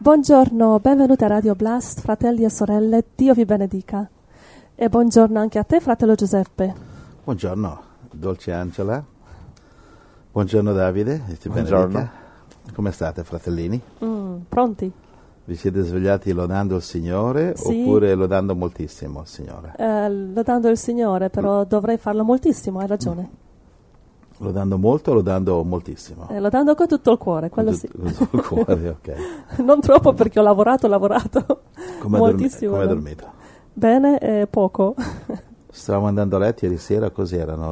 Buongiorno, benvenuti a Radio Blast, fratelli e sorelle, Dio vi benedica. E buongiorno anche a te, fratello Giuseppe. Buongiorno, dolce Angela. Buongiorno Davide, ti Buongiorno. benedica. Come state, fratellini? Pronti? Vi siete svegliati lodando il Signore Sì. Oppure lodando moltissimo il Signore? Lodando il Signore, però dovrei farlo moltissimo, hai ragione. Lodando molto o lodando moltissimo? Lodando con tutto il cuore, quello Con sì. tutto il cuore, ok. Non troppo perché ho lavorato Come moltissimo. hai dormito? Bene e poco. Stavamo andando a letto ieri sera, cos'era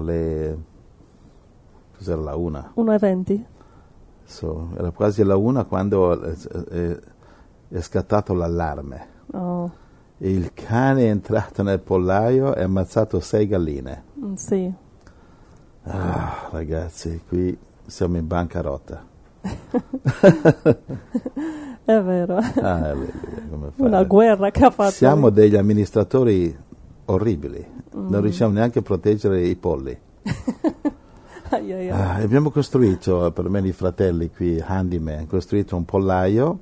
la 1? 1:20. Era quasi la 1 quando è scattato l'allarme. Oh, E il cane è entrato nel pollaio e ha ammazzato 6 galline. sì. Ah, ragazzi, qui siamo in bancarotta. È vero. Alleluia, come fare? Una guerra che ha fatto. Siamo degli amministratori orribili, non riusciamo neanche a proteggere i polli. Ai, ai, ai. Abbiamo costruito, per me e i fratelli qui, handyman, costruito un pollaio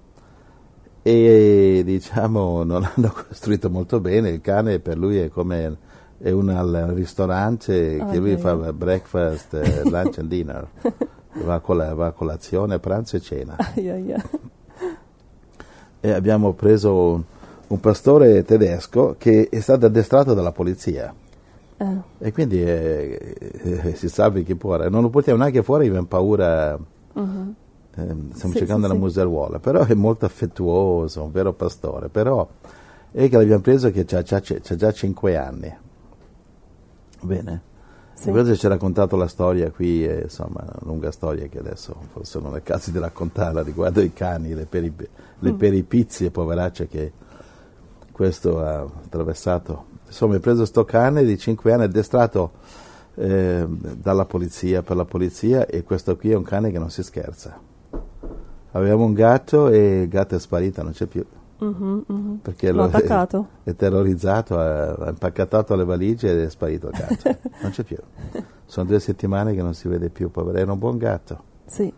e diciamo non hanno costruito molto bene. Il cane per lui è come al ristorante che lui fa breakfast, lunch and dinner, va a colazione, pranzo e cena. Ai, ai, ai. E abbiamo preso un pastore tedesco che è stato addestrato dalla polizia e quindi si salvi chi può. Non lo portiamo neanche fuori, abbiamo paura. Stiamo cercando la museruola, però è molto affettuoso, un vero pastore. Però è che l'abbiamo preso che c'ha già 5 anni. Bene. Sì. Questo ci ha raccontato la storia qui, insomma, una lunga storia che adesso forse non è il caso di raccontarla riguardo i cani, le peripezie, poveracce che questo ha attraversato. Insomma, hai preso sto cane di 5 anni, addestrato dalla polizia, per la polizia, e questo qui è un cane che non si scherza. Avevamo un gatto e il gatto è sparito, non c'è più. Perché L'ho attaccato. è terrorizzato, ha impacchettato le valigie ed è sparito il gatto. Non c'è più. Sono 2 settimane che non si vede più, povero. Era un buon gatto. Sì.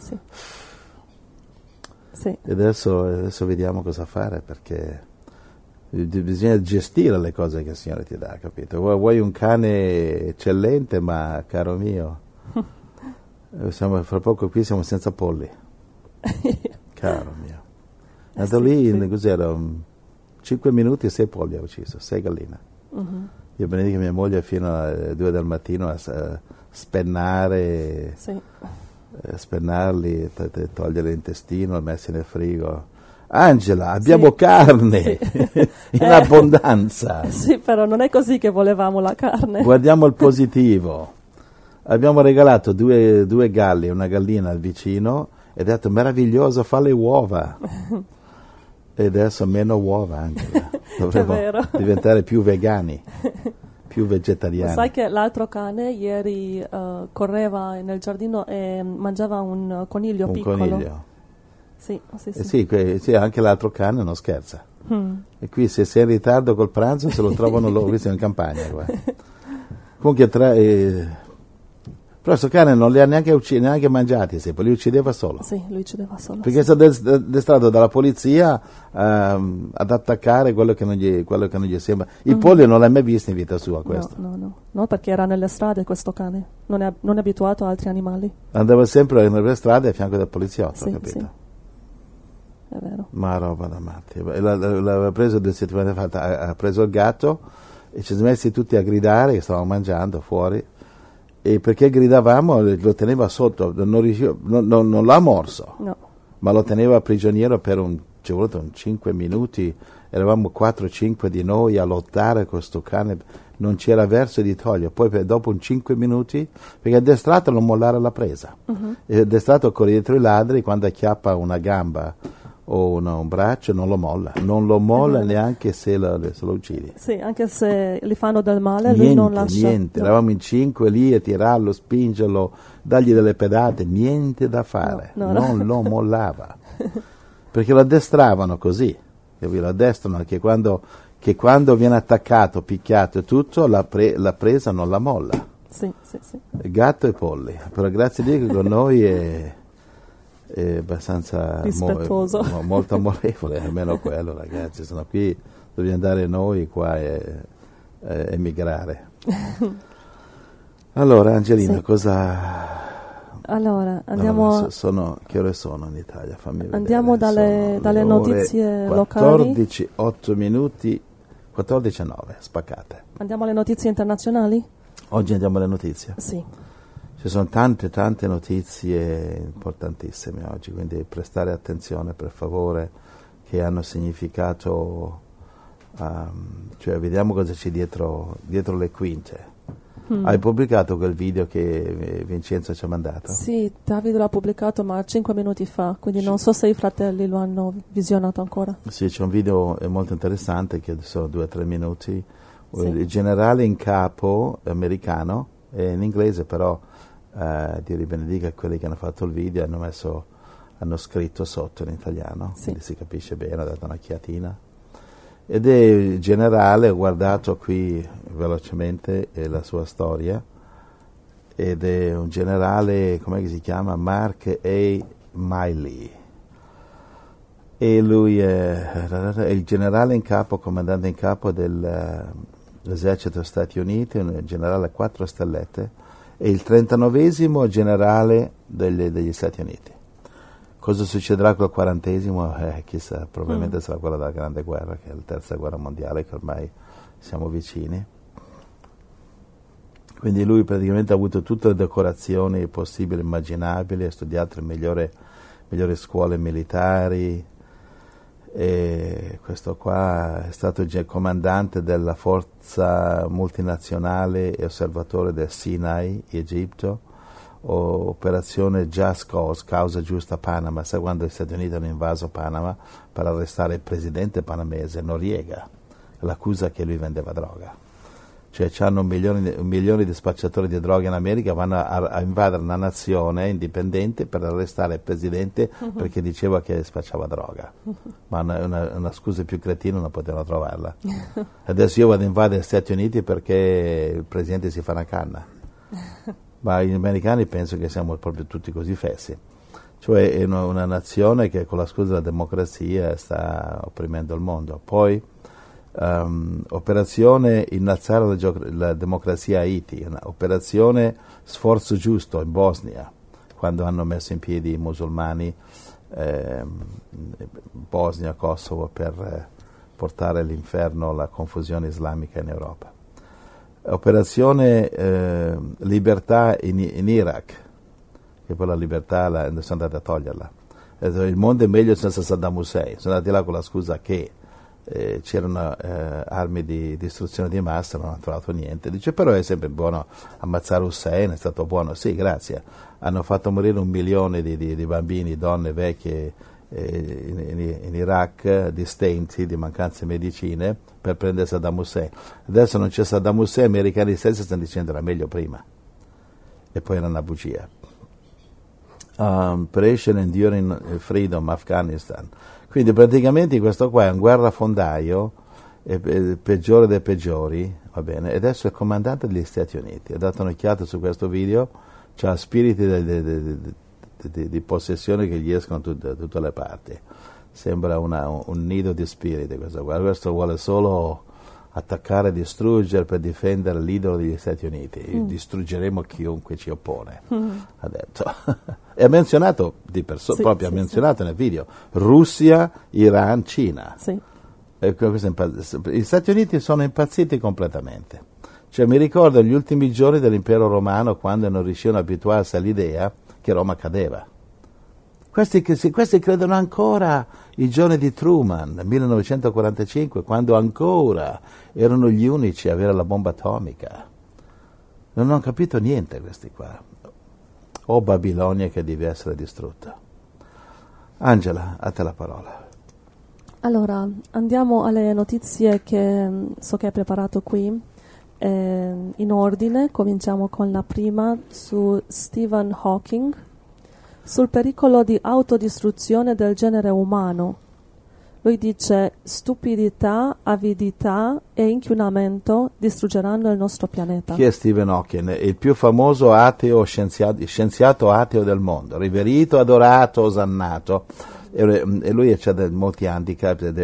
E adesso vediamo cosa fare, perché bisogna gestire le cose che il Signore ti dà, capito? Vuoi un cane eccellente, ma caro mio, fra poco qui siamo senza polli. Caro mio. È andato lì, cos'era? 5 minuti e 6 polli ha ucciso, 6 galline. Io benedico mia moglie fino alle 2 del mattino a spennare, spennarli, togliere l'intestino, messi nel frigo. Angela, abbiamo carne in abbondanza. Sì, però non è così che volevamo la carne. Guardiamo il positivo. Abbiamo regalato 2 galli e una gallina al vicino e ha detto meraviglioso, fa le uova. E adesso meno uova, Angela. Dovremmo diventare più vegani, più vegetariani. Sai che l'altro cane ieri correva nel giardino e mangiava un coniglio piccolo. Un coniglio. Sì. Sì, anche l'altro cane non scherza. E qui se sei in ritardo col pranzo se lo trovano loro, qui siamo in campagna. Comunque però questo cane non li ha neanche mangiati, li uccideva solo. Sì, lui uccideva solo. Perché è stato addestrato dalla polizia ad attaccare quello che non gli sembra. I polli non l'hai mai visto in vita sua, questo. No, perché era nelle strade questo cane, non è abituato a altri animali. Andava sempre nelle strade a fianco del poliziotto, Sì, capito? sì. È vero. Ma roba da matti. L'aveva preso 2 settimane fa, ha preso il gatto e ci siamo messi tutti a gridare, che stavamo mangiando fuori. E perché gridavamo lo teneva sotto, non l'ha morso, ma lo teneva prigioniero ci è voluto 5 minuti, eravamo 4-5 di noi a lottare con questo cane, non c'era verso di togliere, poi dopo 5 minuti, perché addestrato non mollare la presa, e addestrato corre dietro i ladri, quando acchiappa una gamba o un braccio non lo molla neanche se lo uccidi. Sì, anche se gli fanno del male, lui non lascia. Niente, eravamo in 5 lì a tirarlo, spingerlo, dargli delle pedate, niente da fare, non lo mollava, perché lo addestravano così, lo addestrano che quando viene attaccato, picchiato e tutto, la presa non la molla. Sì. Gatto e polli, però grazie a Dio che con noi è abbastanza rispettoso. molto amorevole, almeno quello, ragazzi. Sono qui, dobbiamo andare noi qua e emigrare. Allora, Angelina, Sì. cosa... Allora, andiamo... che ore sono in Italia? Fammi vedere. Andiamo dalle Sono le notizie ore locali. 14, 8 minuti, 14 e 9, spaccate. Andiamo alle notizie internazionali? Oggi andiamo alle notizie. Sì. Ci sono tante notizie importantissime oggi, quindi prestare attenzione per favore, che hanno significato, cioè vediamo cosa c'è dietro le quinte. Hai pubblicato quel video che Vincenzo ci ha mandato? Sì, Davide l'ha pubblicato ma 5 minuti fa, quindi non so se i fratelli lo hanno visionato ancora. Sì, c'è un video molto interessante che sono 2 o 3 minuti. Sì. Il generale in capo americano, è in inglese però, Dio li benedica quelli che hanno fatto il video, hanno scritto sotto in italiano, Sì. quindi si capisce bene, ha dato un'occhiatina. Ed è il generale, ho guardato qui velocemente la sua storia, ed è un generale, come si chiama? Mark A. Miley. E lui è il generale in capo, comandante in capo dell'esercito degli Stati Uniti, un generale a 4 stellette, e il 39esimo generale degli Stati Uniti. Cosa succederà col 40esimo? Chissà, probabilmente sarà quella della Grande Guerra, che è la terza guerra mondiale, che ormai siamo vicini. Quindi lui praticamente ha avuto tutte le decorazioni possibili e immaginabili, ha studiato le migliori scuole militari, e questo qua è stato il comandante della forza multinazionale e osservatore del Sinai, Egitto, operazione Just Cause, causa giusta Panama. Sai quando gli Stati Uniti hanno invaso Panama per arrestare il presidente panamese Noriega, l'accusa che lui vendeva droga. Cioè c'hanno un milione di spacciatori di droga in America, vanno a invadere una nazione indipendente per arrestare il presidente perché diceva che spacciava droga. Ma una scusa più cretina non potevano trovarla. Adesso io vado a invadere gli Stati Uniti perché il presidente si fa una canna. Ma gli americani penso che siamo proprio tutti così fessi. Cioè è una nazione che con la scusa della democrazia sta opprimendo il mondo. Poi operazione innalzare la democrazia a Haiti, operazione sforzo giusto in Bosnia, quando hanno messo in piedi i musulmani Bosnia, Kosovo, per portare all'inferno la confusione islamica in Europa. Operazione libertà in Iraq, che poi la libertà sono andati a toglierla. Il mondo è meglio senza Saddam Hussein, sono andati là con la scusa che c'erano armi di distruzione di massa, non hanno trovato niente. Dice però è sempre buono ammazzare Hussein, è stato buono. Sì, grazie. Hanno fatto morire 1 milione di bambini, donne, vecchie in Iraq, di stenti, di mancanze di medicine, per prendere Saddam Hussein. Adesso non c'è Saddam Hussein, gli americani stessi stanno dicendo era meglio prima. E poi era una bugia. Operation Enduring Freedom, Afghanistan. Quindi praticamente questo qua è un guerrafondaio, il peggiore dei peggiori, va bene, e adesso è il comandante degli Stati Uniti. Ha dato un'occhiata su questo video, c'ha spiriti di possessione che gli escono da tutte le parti. Sembra un nido di spiriti questo qua. Questo vuole solo attaccare e distruggere per difendere l'idolo degli Stati Uniti. Distruggeremo chiunque ci oppone, ha detto. E ha menzionato ha menzionato nel video Russia, Iran, Cina. Sì. Gli Stati Uniti sono impazziti completamente. Cioè, mi ricordo gli ultimi giorni dell'impero romano, quando non riuscivano ad abituarsi all'idea che Roma cadeva. Questi credono ancora i giorni di Truman, 1945, quando ancora erano gli unici a avere la bomba atomica. Non hanno capito niente questi qua. O Babilonia che deve essere distrutta. Angela, a te la parola. Allora, andiamo alle notizie che so che hai preparato qui. In ordine, cominciamo con la prima su Stephen Hawking, sul pericolo di autodistruzione del genere umano. Lui dice: stupidità, avidità e inquinamento distruggeranno il nostro pianeta. Chi è Stephen Hawking? Il più famoso ateo, scienziato ateo del mondo, riverito, adorato, osannato. E lui ha molti handicap ed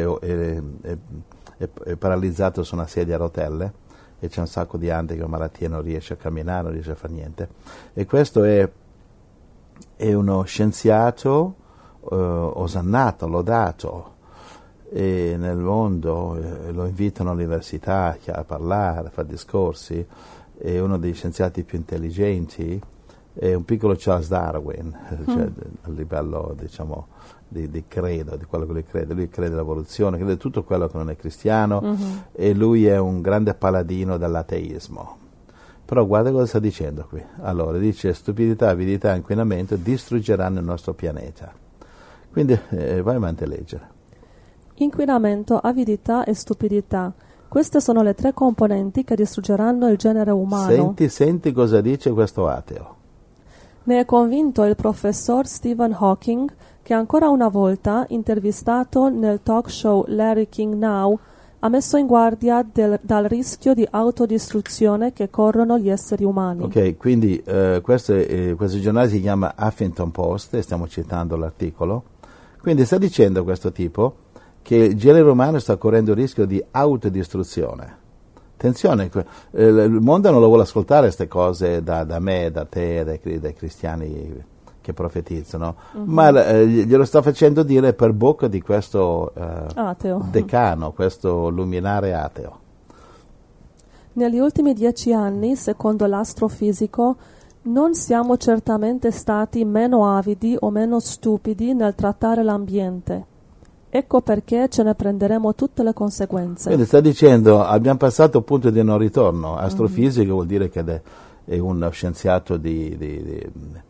è paralizzato su una sedia a rotelle e c'è un sacco di handicap, malattie, non riesce a camminare, non riesce a fare niente. E questo è uno scienziato osannato, lodato. E nel mondo lo invitano all'università a parlare, a fare discorsi, è uno dei scienziati più intelligenti, è un piccolo Charles Darwin, cioè, a livello diciamo di credo, di quello che lui crede nell'evoluzione, crede tutto quello che non è cristiano, e lui è un grande paladino dell'ateismo. Però guarda cosa sta dicendo qui. Allora dice: stupidità, avidità, inquinamento distruggeranno il nostro pianeta. Quindi vai avanti a leggere. Inquinamento, avidità e stupidità. Queste sono le tre componenti che distruggeranno il genere umano. Senti cosa dice questo ateo. Ne è convinto il professor Stephen Hawking, che ancora una volta, intervistato nel talk show Larry King Now, ha messo in guardia dal rischio di autodistruzione che corrono gli esseri umani. Ok, quindi questo giornale si chiama Huffington Post, e stiamo citando l'articolo. Quindi sta dicendo questo tipo che il genere umano sta correndo il rischio di autodistruzione. Attenzione, il mondo non lo vuole ascoltare queste cose da me, da te, dai cristiani che profetizzano, ma glielo sta facendo dire per bocca di questo ateo, decano, questo luminare ateo. Negli ultimi 10 anni, secondo l'astrofisico, non siamo certamente stati meno avidi o meno stupidi nel trattare l'ambiente. Ecco perché ce ne prenderemo tutte le conseguenze. Quindi sta dicendo: abbiamo passato il punto di non ritorno. Astrofisico vuol dire che è uno scienziato di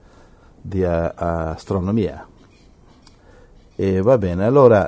astronomia. E va bene, allora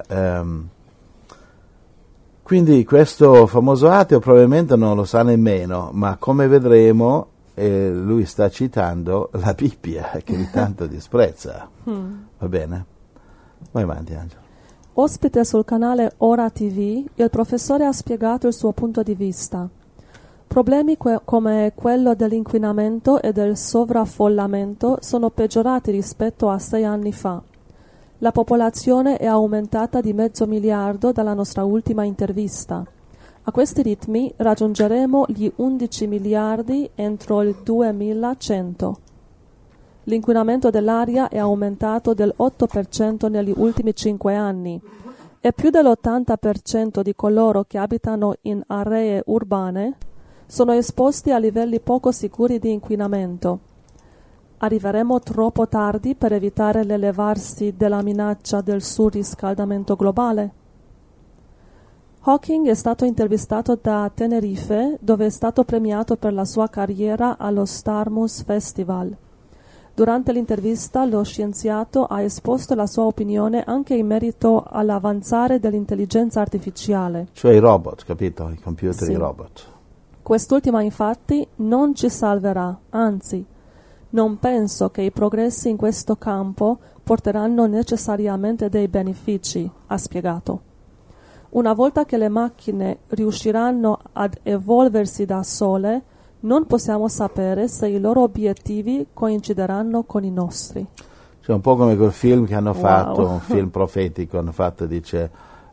quindi questo famoso ateo probabilmente non lo sa nemmeno, ma come vedremo lui sta citando la Bibbia che lui tanto disprezza. Va bene? Vai avanti, Angelo. Ospite sul canale Ora TV, il professore ha spiegato il suo punto di vista. Problemi come quello dell'inquinamento e del sovraffollamento sono peggiorati rispetto a 6 anni fa. La popolazione è aumentata di 500 milioni dalla nostra ultima intervista. A questi ritmi raggiungeremo gli 11 miliardi entro il 2100. L'inquinamento dell'aria è aumentato del 8% negli ultimi 5 anni e più dell'80% di coloro che abitano in aree urbane sono esposti a livelli poco sicuri di inquinamento. Arriveremo troppo tardi per evitare l'elevarsi della minaccia del surriscaldamento globale? Hawking è stato intervistato da Tenerife, dove è stato premiato per la sua carriera allo Starmus Festival. Durante l'intervista lo scienziato ha esposto la sua opinione anche in merito all'avanzare dell'intelligenza artificiale. Cioè i robot, capito? I computer, sì. I robot. Quest'ultima infatti non ci salverà, anzi, non penso che i progressi in questo campo porteranno necessariamente dei benefici, ha spiegato. Una volta che le macchine riusciranno ad evolversi da sole, non possiamo sapere se i loro obiettivi coincideranno con i nostri. Cioè un po' come quel film che hanno fatto, un film profetico, hanno fatto, dice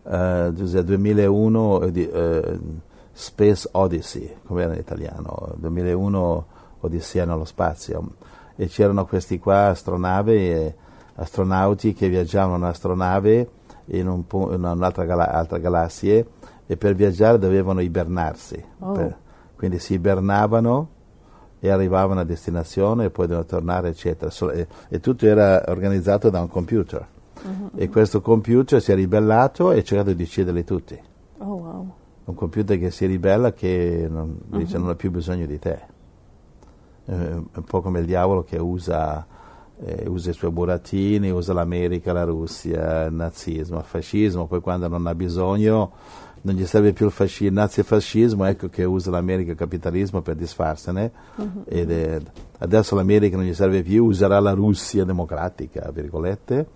2001 Space Odyssey, come era in italiano, 2001 Odissea nello spazio, e c'erano questi qua astronauti che viaggiavano in un'astronave in un'altra galassia, e per viaggiare dovevano ibernarsi. Quindi si ibernavano e arrivavano a destinazione e poi dovevano tornare, eccetera. E tutto era organizzato da un computer. E questo computer si è ribellato e ha cercato di ucciderli tutti. Oh, wow. Un computer che si ribella, che dice non ha più bisogno di te. Un po' come il diavolo che usa i suoi burattini, usa l'America, la Russia, il nazismo, il fascismo, poi quando non ha bisogno non gli serve più il nazifascismo, ecco che usa l'America e il capitalismo per disfarsene, ed adesso l'America non gli serve più, userà la Russia democratica, virgolette,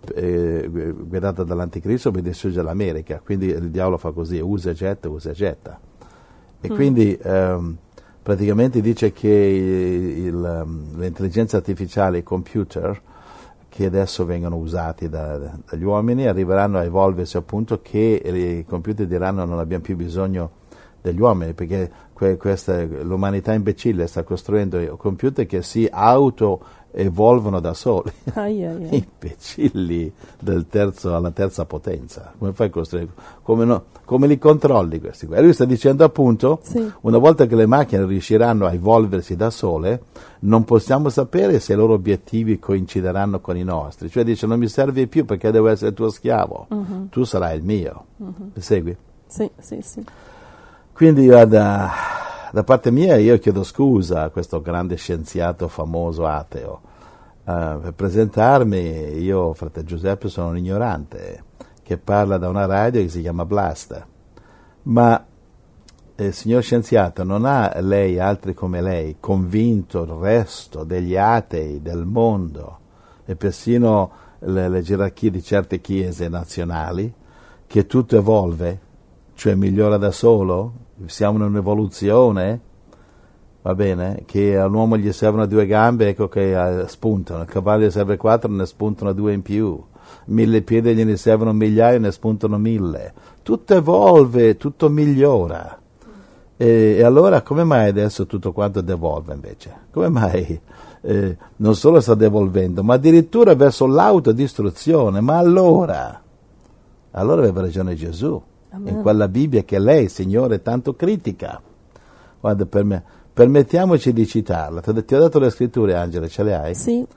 guidata dall'anticristo per distruggere l'America. Quindi il diavolo fa così, usa e getta, usa e getta. E quindi praticamente dice che l'intelligenza artificiale, i computer, che adesso vengono usati dagli uomini, arriveranno a evolversi appunto che i computer diranno non abbiamo più bisogno degli uomini, perché l'umanità imbecille sta costruendo computer che si auto-evolvono da soli. Imbecilli alla terza potenza. Come fai a costruire? Come li controlli questi? E lui sta dicendo appunto, una volta che le macchine riusciranno a evolversi da sole, non possiamo sapere se i loro obiettivi coincideranno con i nostri. Cioè dice, non mi servi più perché devo essere tuo schiavo, tu sarai il mio. Mi segui? Sì. Quindi da parte mia io chiedo scusa a questo grande scienziato famoso ateo. Per presentarmi, io, fratello Giuseppe, sono un ignorante che parla da una radio che si chiama Blast. Ma signor scienziato, non ha lei altri come lei convinto il resto degli atei del mondo e persino le gerarchie di certe chiese nazionali che tutto evolve, cioè migliora da solo? Siamo in un'evoluzione, va bene, che all'uomo gli servono 2 gambe, ecco che spuntano, al cavallo gli serve 4, ne spuntano 2 in più, 1000 piedi gliene servono migliaia, ne spuntano 1000, tutto evolve, tutto migliora. E allora come mai adesso tutto quanto devolve invece? Come mai non solo sta devolvendo, ma addirittura verso l'autodistruzione? Ma allora aveva ragione Gesù. Amen. In quella Bibbia che lei, Signore, tanto critica. Guarda, permettiamoci di citarla. Ti ho dato le scritture, Angela, ce le hai? Sì.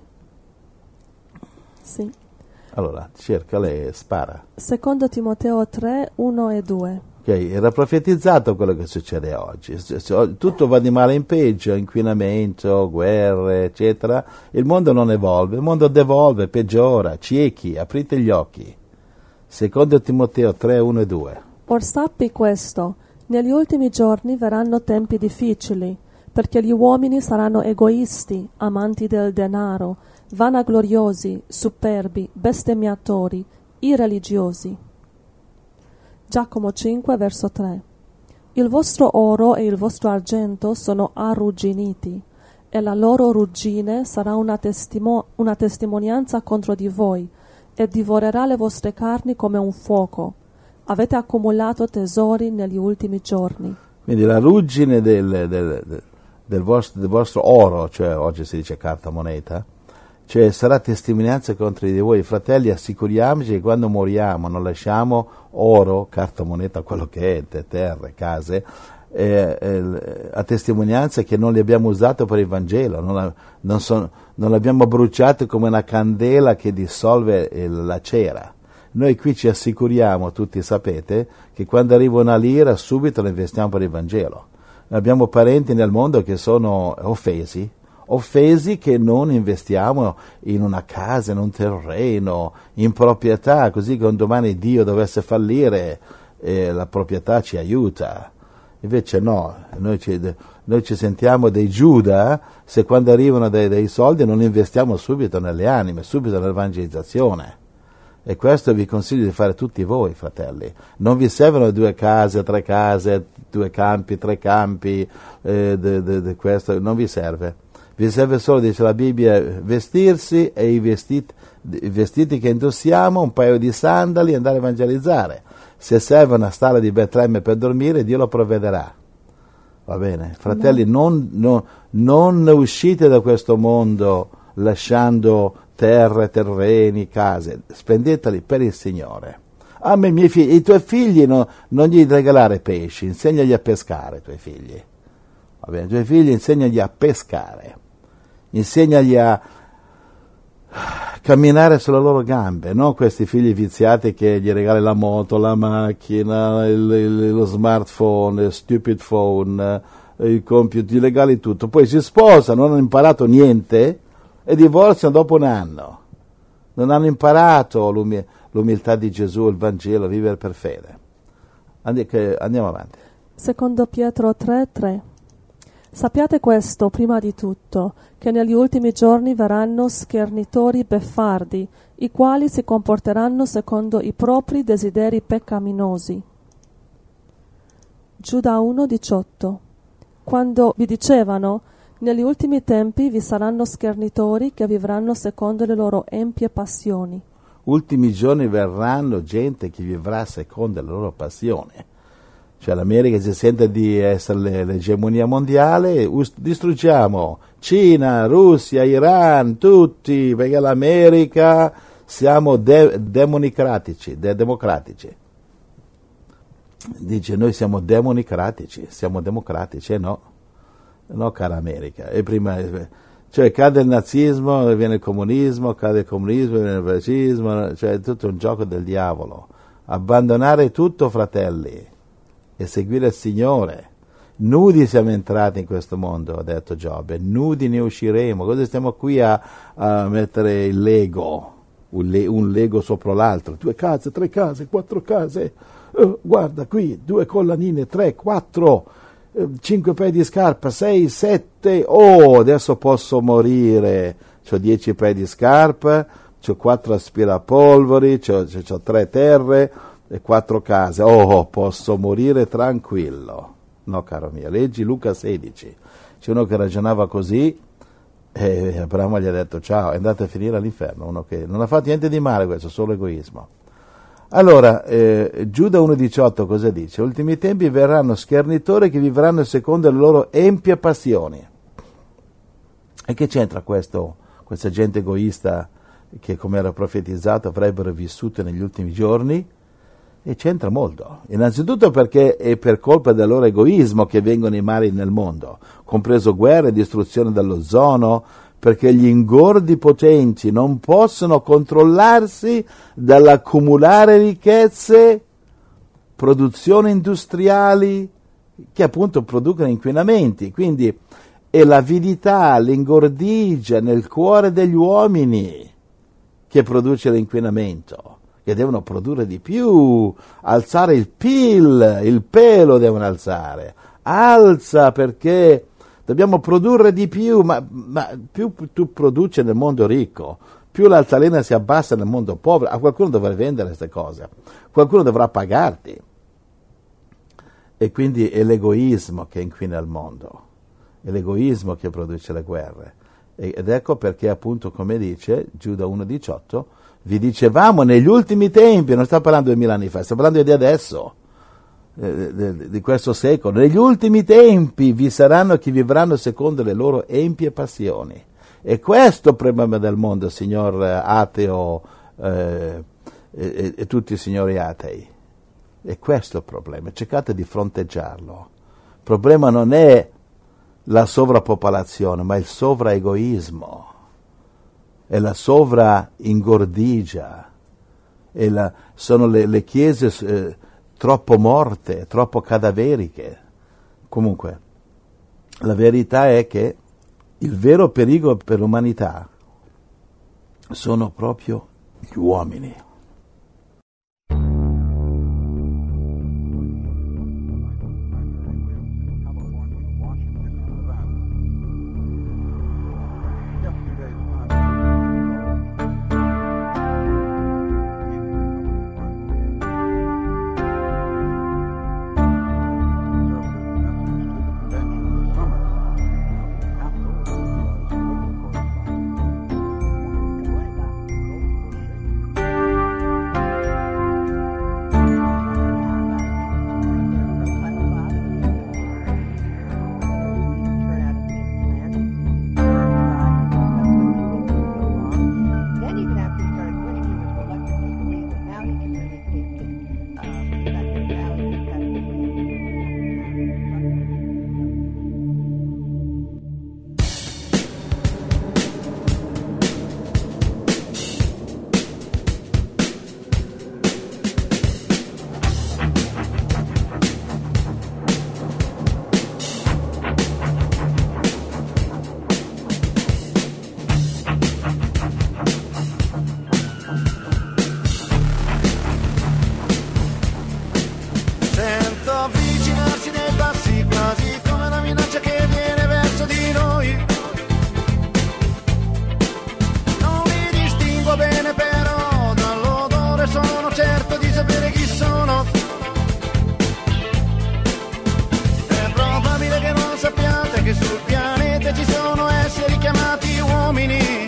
Allora, cercale e spara. Secondo Timoteo 3, 1 e 2. Ok, era profetizzato quello che succede oggi. Tutto va di male in peggio, inquinamento, guerre, eccetera. Il mondo non evolve, il mondo devolve, peggiora, ciechi, aprite gli occhi. Secondo Timoteo 3, 1 e 2. Or sappi questo, negli ultimi giorni verranno tempi difficili, perché gli uomini saranno egoisti, amanti del denaro, vanagloriosi, superbi, bestemmiatori, irreligiosi. Giacomo 5, verso 3. Il vostro oro e il vostro argento sono arrugginiti, e la loro ruggine sarà una testimonianza contro di voi, e divorerà le vostre carni come un fuoco. Avete accumulato tesori negli ultimi giorni. Quindi la ruggine del vostro oro, cioè oggi si dice carta moneta, cioè sarà testimonianza contro di voi. Fratelli, assicuriamoci che quando moriamo non lasciamo oro, carta moneta, quello che è, terre, case, a testimonianza che non li abbiamo usati per il Vangelo, non l'abbiamo bruciato come una candela che dissolve la cera. Noi qui ci assicuriamo, tutti sapete, che quando arriva una lira subito la investiamo per il Vangelo. Abbiamo parenti nel mondo che sono offesi che non investiamo in una casa, in un terreno, in proprietà, così che un domani Dio dovesse fallire la proprietà ci aiuta. Invece no, noi ci sentiamo dei Giuda se quando arrivano dei soldi non investiamo subito nelle anime, subito nell'evangelizzazione. E questo vi consiglio di fare tutti voi, fratelli. Non vi servono 2 case, 3 case, 2 campi, 3 campi, questo non vi serve. Vi serve solo, dice la Bibbia, vestirsi e i vestiti che indossiamo, un paio di sandali e andare a evangelizzare. Se serve una stalla di Betlemme per dormire, Dio lo provvederà. Va bene? Fratelli, non uscite da questo mondo lasciando terre, terreni, case. Spendeteli per il Signore. A me, miei figli, i tuoi figli non gli regalare pesci, insegnagli a pescare, i tuoi figli. Va bene? I tuoi figli insegnagli a pescare. Insegnagli a camminare sulle loro gambe, non questi figli viziati che gli regali la moto, la macchina, lo smartphone, il stupid phone, il computer, gli regali tutto, poi si sposano, non hanno imparato niente e divorziano dopo un anno. Non hanno imparato l'umiltà di Gesù, il Vangelo, vivere per fede. Andiamo avanti. Secondo Pietro 3:3. Sappiate questo prima di tutto, che negli ultimi giorni verranno schernitori beffardi, i quali si comporteranno secondo i propri desideri peccaminosi. Giuda 1,18. Quando vi dicevano: negli ultimi tempi vi saranno schernitori che vivranno secondo le loro empie passioni. Ultimi giorni verranno gente che vivrà secondo la loro passione. Cioè l'America si sente di essere l'egemonia mondiale, distruggiamo Cina, Russia, Iran, tutti, perché l'America siamo democratici. Dice noi siamo democratici, no cara America. E prima, cioè cade il nazismo, viene il comunismo, cade il comunismo, viene il fascismo, cioè è tutto un gioco del diavolo. Abbandonare tutto, fratelli, e seguire il Signore. Nudi siamo entrati in questo mondo, ha detto Giobbe, nudi ne usciremo. Cosa stiamo qui a mettere il Lego, un Lego sopra l'altro? 2 case, 3 case, 4 case, guarda qui, 2 collanine, 3, 4, 5 paia di scarpa, 6, 7, adesso posso morire, c'ho 10 paia di scarpa, c'ho 4 aspirapolveri, c'ho 3 terre e 4 case, posso morire tranquillo. No, caro mio, leggi Luca 16, c'è uno che ragionava così e Abramo gli ha detto ciao, è andato a finire all'inferno, uno che non ha fatto niente di male, questo, solo egoismo. Allora, Giuda 1,18 cosa dice? Ultimi tempi verranno schernitori che vivranno secondo le loro empie passioni. E che c'entra questa gente egoista che, come era profetizzato, avrebbero vissuto negli ultimi giorni? E c'entra molto. Innanzitutto perché è per colpa del loro egoismo che vengono i mali nel mondo, compreso guerre, distruzione dell'ozono, perché gli ingordi potenti non possono controllarsi dall'accumulare ricchezze, produzioni industriali che appunto producono inquinamenti. Quindi è l'avidità, l'ingordigia nel cuore degli uomini che produce l'inquinamento, che devono produrre di più, alzare il PIL, il pelo devono alzare, alza perché dobbiamo produrre di più, ma più tu produci nel mondo ricco, più l'altalena si abbassa nel mondo povero. A qualcuno dovrà vendere queste cose, qualcuno dovrà pagarti. E quindi è l'egoismo che inquina il mondo, è l'egoismo che produce le guerre. Ed ecco perché appunto, come dice Giuda 1,18, vi dicevamo negli ultimi tempi, non sta parlando 2000 anni fa, sta parlando di adesso, di questo secolo. Negli ultimi tempi vi saranno chi vivranno secondo le loro empie passioni. E questo è il problema del mondo, signor ateo e tutti i signori atei. E questo è il problema, cercate di fronteggiarlo. Il problema non è la sovrappopolazione, ma il sovraegoismo, è la sovraingordigia, sono le chiese troppo morte, troppo cadaveriche. Comunque, la verità è che il vero pericolo per l'umanità sono proprio gli uomini. certo di sapere chi sono. È probabile che non sappiate che sul pianeta ci sono esseri chiamati uomini.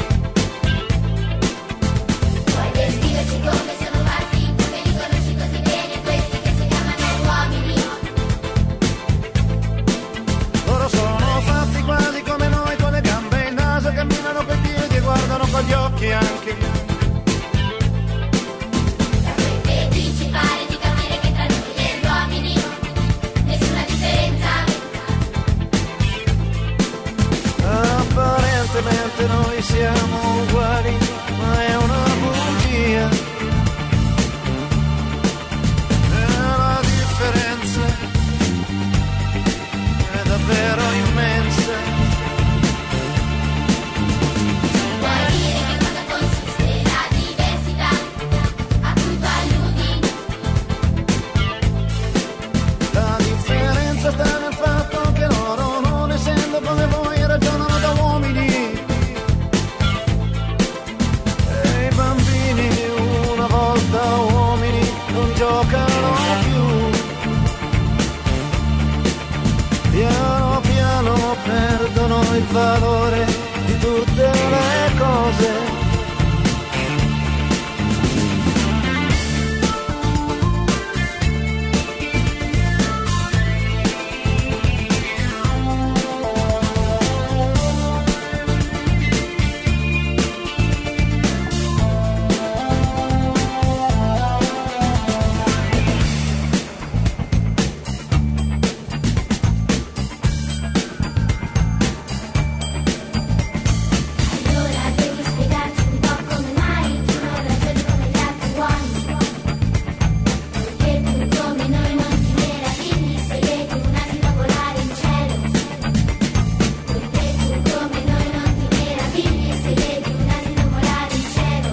Puoi descriverci come sono fatti, tu che li conosci così bene, questi che si chiamano uomini. Loro sono fatti quasi come noi, con le gambe e il naso, camminano coi piedi e guardano con gli occhi anche. Da quei vedi ci pare di capire che tra noi e gli uomini nessuna differenza. Apparentemente noi siamo uguali, ma è una bugia. E la differenza è davvero immensa. Puoi dire che cosa consiste la diversità a cui tu alludi? La differenza sta nel fatto che loro, non essendo come voi, ragionano da uomini. E i bambini, una volta uomini, non giocano più. Piano piano perdono il valore di tutte le cose. Allora devi spiegarci un po' come mai tu non ragioni come gli altri uomini. Perché tu come noi non ti meravigli se vedi un asino volare in cielo. Perché tu come noi non ti meravigli se vedi un asino volare in cielo.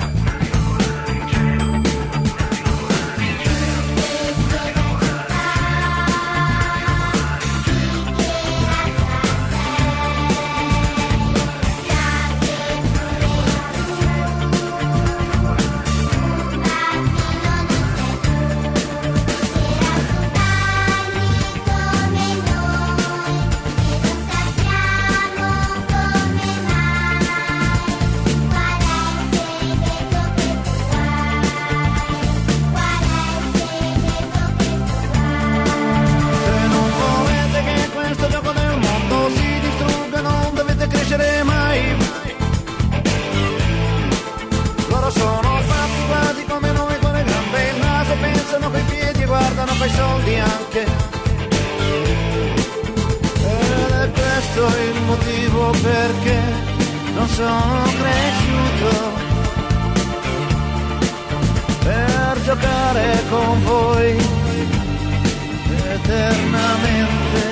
Se non volete che questo gioco del mondo si distrugga, non dovete crescere mai. Loro sono fatti quasi come noi, con le gambe e il naso, pensano coi piedi e guardano coi soldi anche. Ed è questo il motivo perché non sono cresciuto per giocare con voi eternamente.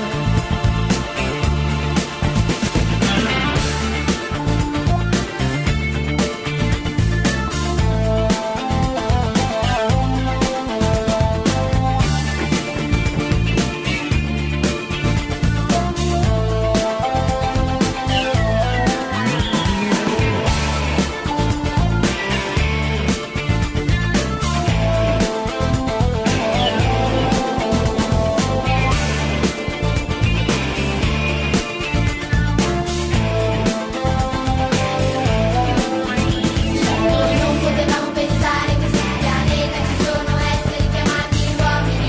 Noi non potevamo pensare che sul pianeta ci sono esseri chiamati uomini.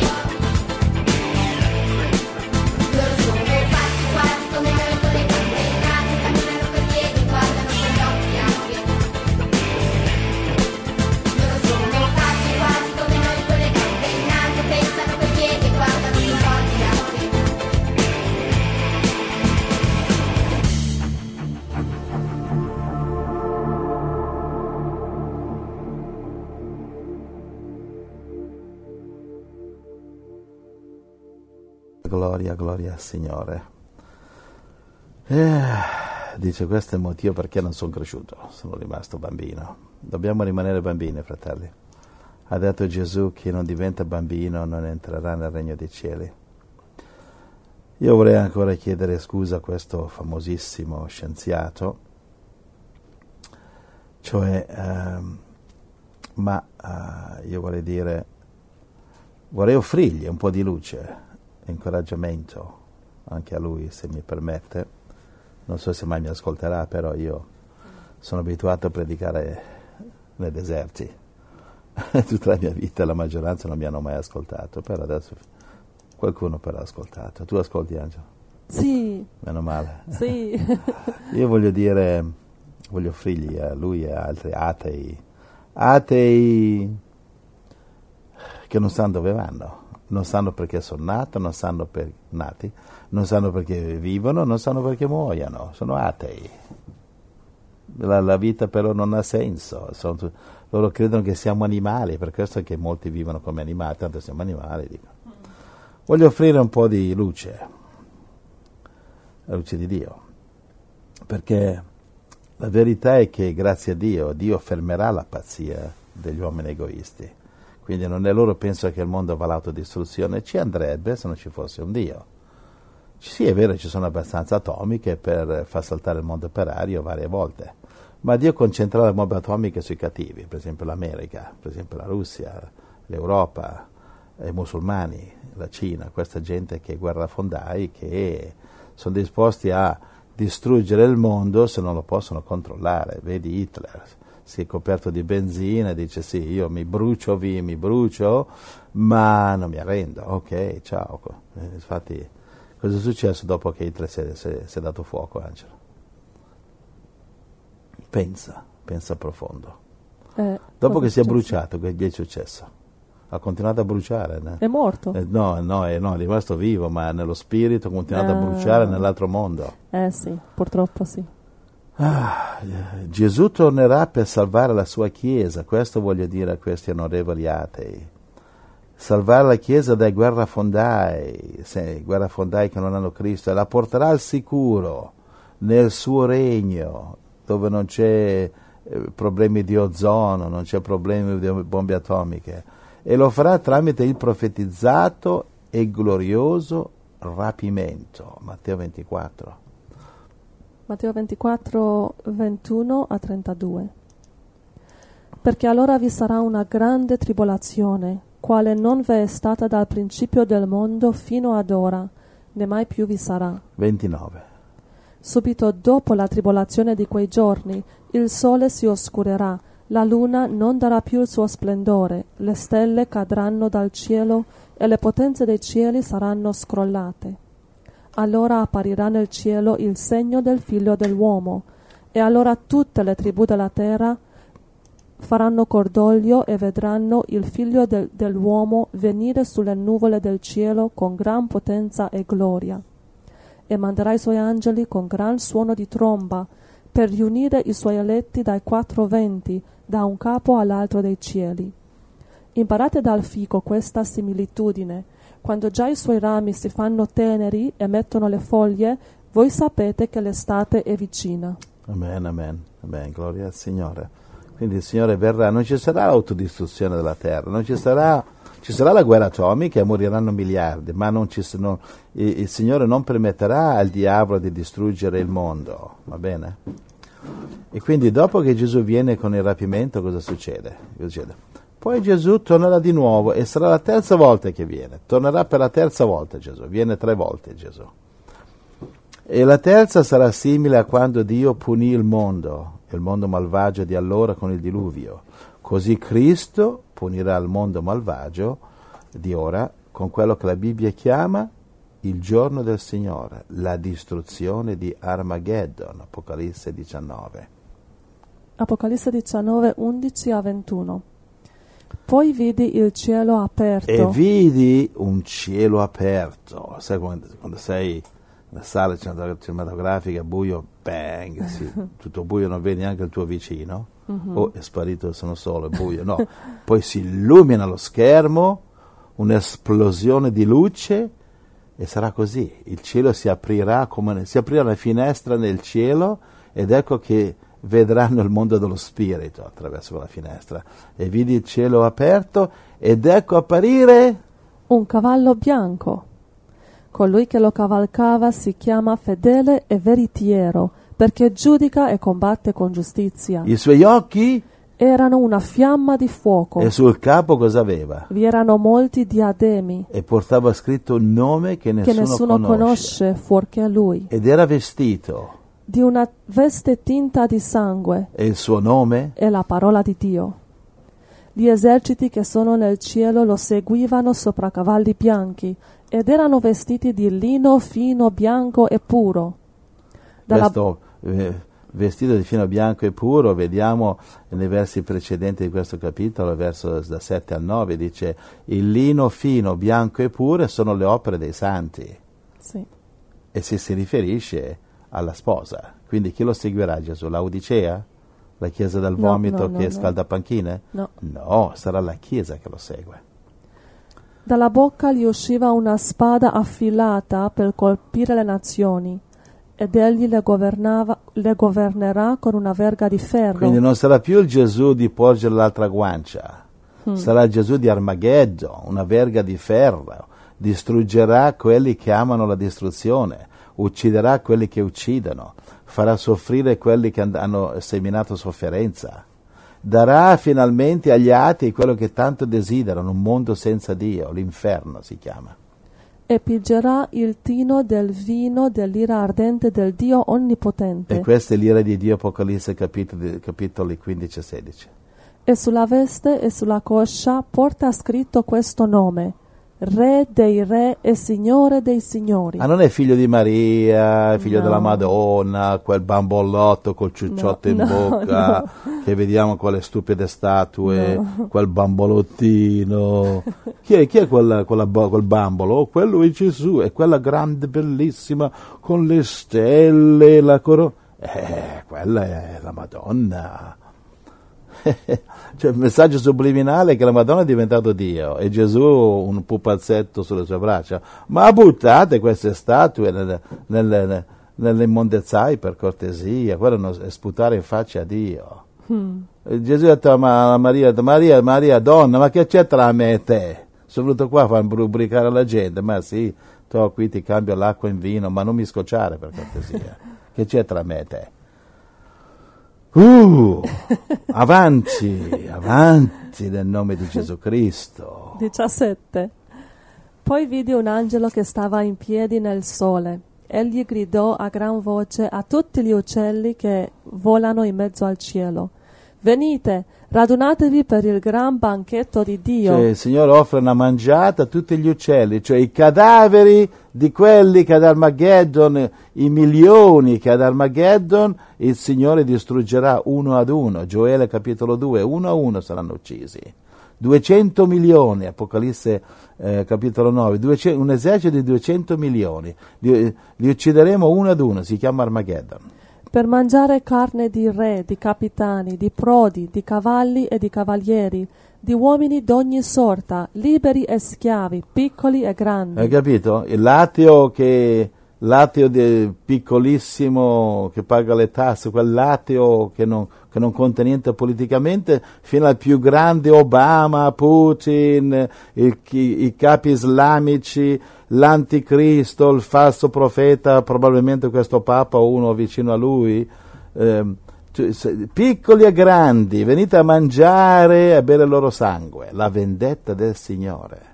Loro sono fatti quasi come noi, con le gambe e il naso, camminano coi piedi e guardano con gli occhi anche. Loro sono fatti quasi come noi, con le gambe e il naso, pensano coi piedi e guardano con gli occhi anche. Gloria, gloria al Signore. Dice, questo è il motivo perché non sono cresciuto, sono rimasto bambino. Dobbiamo rimanere bambini, fratelli. Ha detto Gesù, chi non diventa bambino non entrerà nel regno dei cieli. Io vorrei ancora chiedere scusa a questo famosissimo scienziato, cioè ma io vorrei offrirgli un po' di luce, incoraggiamento, anche a lui, se mi permette. Non so se mai mi ascolterà, però io sono abituato a predicare nei deserti. Tutta la mia vita la maggioranza non mi hanno mai ascoltato, però adesso qualcuno però ha ascoltato. Tu ascolti, Angelo? Sì. Meno male. Sì. Io voglio offrirgli a lui e a altri atei che non sanno dove vanno, non sanno perché sono nato, non sanno nati, non sanno perché vivono, non sanno perché muoiono, sono atei. La vita però non ha senso, loro credono che siamo animali, per questo è che molti vivono come animali, tanto siamo animali. Dico. Voglio offrire un po' di luce, la luce di Dio, perché la verità è che grazie a Dio fermerà la pazzia degli uomini egoisti. Quindi non è loro pensano che il mondo va all'autodistruzione, ci andrebbe se non ci fosse un Dio. Sì, è vero, ci sono abbastanza atomiche per far saltare il mondo operario varie volte, ma Dio concentrerà le bombe atomiche sui cattivi, per esempio l'America, per esempio la Russia, l'Europa, i musulmani, la Cina, questa gente che è guerrafondai, che sono disposti a distruggere il mondo se non lo possono controllare. Vedi Hitler, si è coperto di benzina e dice sì, io mi brucio, ma non mi arrendo, ok, ciao. Infatti, cosa è successo dopo che Hitler si è dato fuoco, Angelo? Pensa profondo. Dopo che si è bruciato, che gli è successo? Ha continuato a bruciare. Né? È morto? No, è rimasto vivo, ma nello spirito ha continuato a bruciare nell'altro mondo. Sì, purtroppo sì. Gesù tornerà per salvare la sua Chiesa, questo voglio dire a questi onorevoli atei. Salvare la Chiesa dai guerrafondai che non hanno Cristo, e la porterà al sicuro nel suo regno, dove non c'è problemi di ozono, non c'è problemi di bombe atomiche, e lo farà tramite il profetizzato e glorioso rapimento. Matteo 24. Matteo 24, 21 a 32. Perché allora vi sarà una grande tribolazione, quale non v'è stata dal principio del mondo fino ad ora, né mai più vi sarà. 29. Subito dopo la tribolazione di quei giorni, il sole si oscurerà, la luna non darà più il suo splendore, le stelle cadranno dal cielo e le potenze dei cieli saranno scrollate. Allora apparirà nel cielo il segno del Figlio dell'uomo, e allora tutte le tribù della terra faranno cordoglio e vedranno il Figlio dell'uomo venire sulle nuvole del cielo con gran potenza e gloria. E manderà i suoi angeli con gran suono di tromba, per riunire i suoi eletti dai quattro venti, da un capo all'altro dei cieli. Imparate dal fico questa similitudine. Quando già i suoi rami si fanno teneri e mettono le foglie, voi sapete che l'estate è vicina. Amen, gloria al Signore. Quindi il Signore verrà, non ci sarà l'autodistruzione della terra, ci sarà la guerra atomica e moriranno miliardi, ma il Signore non permetterà al diavolo di distruggere il mondo, va bene? E quindi dopo che Gesù viene con il rapimento, cosa succede? Poi Gesù tornerà di nuovo e sarà la terza volta che viene. Tornerà per la terza volta Gesù. Viene 3 volte Gesù. E la terza sarà simile a quando Dio punì il mondo malvagio di allora con il diluvio. Così Cristo punirà il mondo malvagio di ora con quello che la Bibbia chiama il giorno del Signore, la distruzione di Armageddon, Apocalisse 19. Apocalisse 19, 11 a 21. Poi vidi il cielo aperto. E vidi un cielo aperto. Sai quando sei nella sala cinematografica, buio, bang, sì, tutto buio, non vedi neanche il tuo vicino. È sparito, sono solo, è buio. No, poi si illumina lo schermo, un'esplosione di luce e sarà così. Il cielo si aprirà una finestra nel cielo ed ecco che vedranno il mondo dello spirito attraverso la finestra. E vidi il cielo aperto ed ecco apparire un cavallo bianco. Colui che lo cavalcava si chiama Fedele e Veritiero, perché giudica e combatte con giustizia. I suoi occhi erano una fiamma di fuoco. E sul capo cosa aveva? Vi erano molti diademi E portava scritto un nome che che nessuno conosce fuorché lui, Ed era vestito. di una veste tinta di sangue, E il suo nome? è la parola di Dio. Gli eserciti che sono nel cielo lo seguivano sopra cavalli bianchi ed erano vestiti di lino fino, bianco e puro. Questo vestito di fino bianco e puro, vediamo nei versi precedenti di questo capitolo, verso da 7 al 9, dice: il lino fino, bianco e puro sono le opere dei santi. Sì. E si riferisce alla sposa. Quindi chi lo seguirà Gesù? Laodicea? La chiesa del No, vomito no, che no. scalda panchine? No. No, sarà la chiesa che lo segue. Dalla bocca gli usciva una spada affilata per colpire le nazioni, ed egli le governerà con una verga di ferro. Quindi non sarà più il Gesù di porgere l'altra guancia, sarà il Gesù di Armageddon, una verga di ferro. Distruggerà quelli che amano la distruzione, ucciderà quelli che uccidono, farà soffrire quelli che hanno seminato sofferenza. Darà finalmente agli atei quello che tanto desiderano, un mondo senza Dio, l'inferno si chiama. E pigerà il tino del vino dell'ira ardente del Dio Onnipotente. E questa è l'ira di Dio, Apocalisse capitoli 15 e 16. E sulla veste e sulla coscia porta scritto questo nome: Re dei re e Signore dei signori. Ah, non è figlio di Maria, figlio No. della Madonna, quel bambolotto col ciucciotto in bocca, che vediamo con le stupide statue, quel bambolottino. Chi è quel bambolo? Oh, quello è Gesù, è quella grande, bellissima, con le stelle, la corona. Quella è la Madonna. Cioè, il messaggio subliminale è che la Madonna è diventato Dio e Gesù un pupazzetto sulle sue braccia. Ma buttate queste statue nelle immondezzai, per cortesia, quello è sputare in faccia a Dio. E Gesù ha detto a Maria, donna, ma che c'è tra me e te? Sono venuto qua a far rubricare la gente. Ma sì, qui ti cambio l'acqua in vino, ma non mi scocciare, per cortesia. Che c'è tra me e te? Avanti nel nome di Gesù Cristo. 17. Poi vidi un angelo che stava in piedi nel sole. Egli gridò a gran voce a tutti gli uccelli che volano in mezzo al cielo: venite, radunatevi per il gran banchetto di Dio. Cioè, il Signore offre una mangiata a tutti gli uccelli, cioè i cadaveri di quelli che ad Armageddon, i milioni che ad Armageddon il Signore distruggerà uno ad uno. Gioele capitolo 2, uno a uno saranno uccisi. 200 milioni, Apocalisse capitolo 9, un esercito di 200 milioni. Li uccideremo uno ad uno, si chiama Armageddon. Per mangiare carne di re, di capitani, di prodi, di cavalli e di cavalieri, di uomini d'ogni sorta, liberi e schiavi, piccoli e grandi. Hai capito? Il lateo piccolissimo che paga le tasse, quel lateo che non conta niente politicamente, fino al più grande Obama, Putin, i capi islamici, l'anticristo, il falso profeta, probabilmente questo papa o uno vicino a lui, piccoli e grandi, venite a mangiare e a bere il loro sangue, la vendetta del Signore.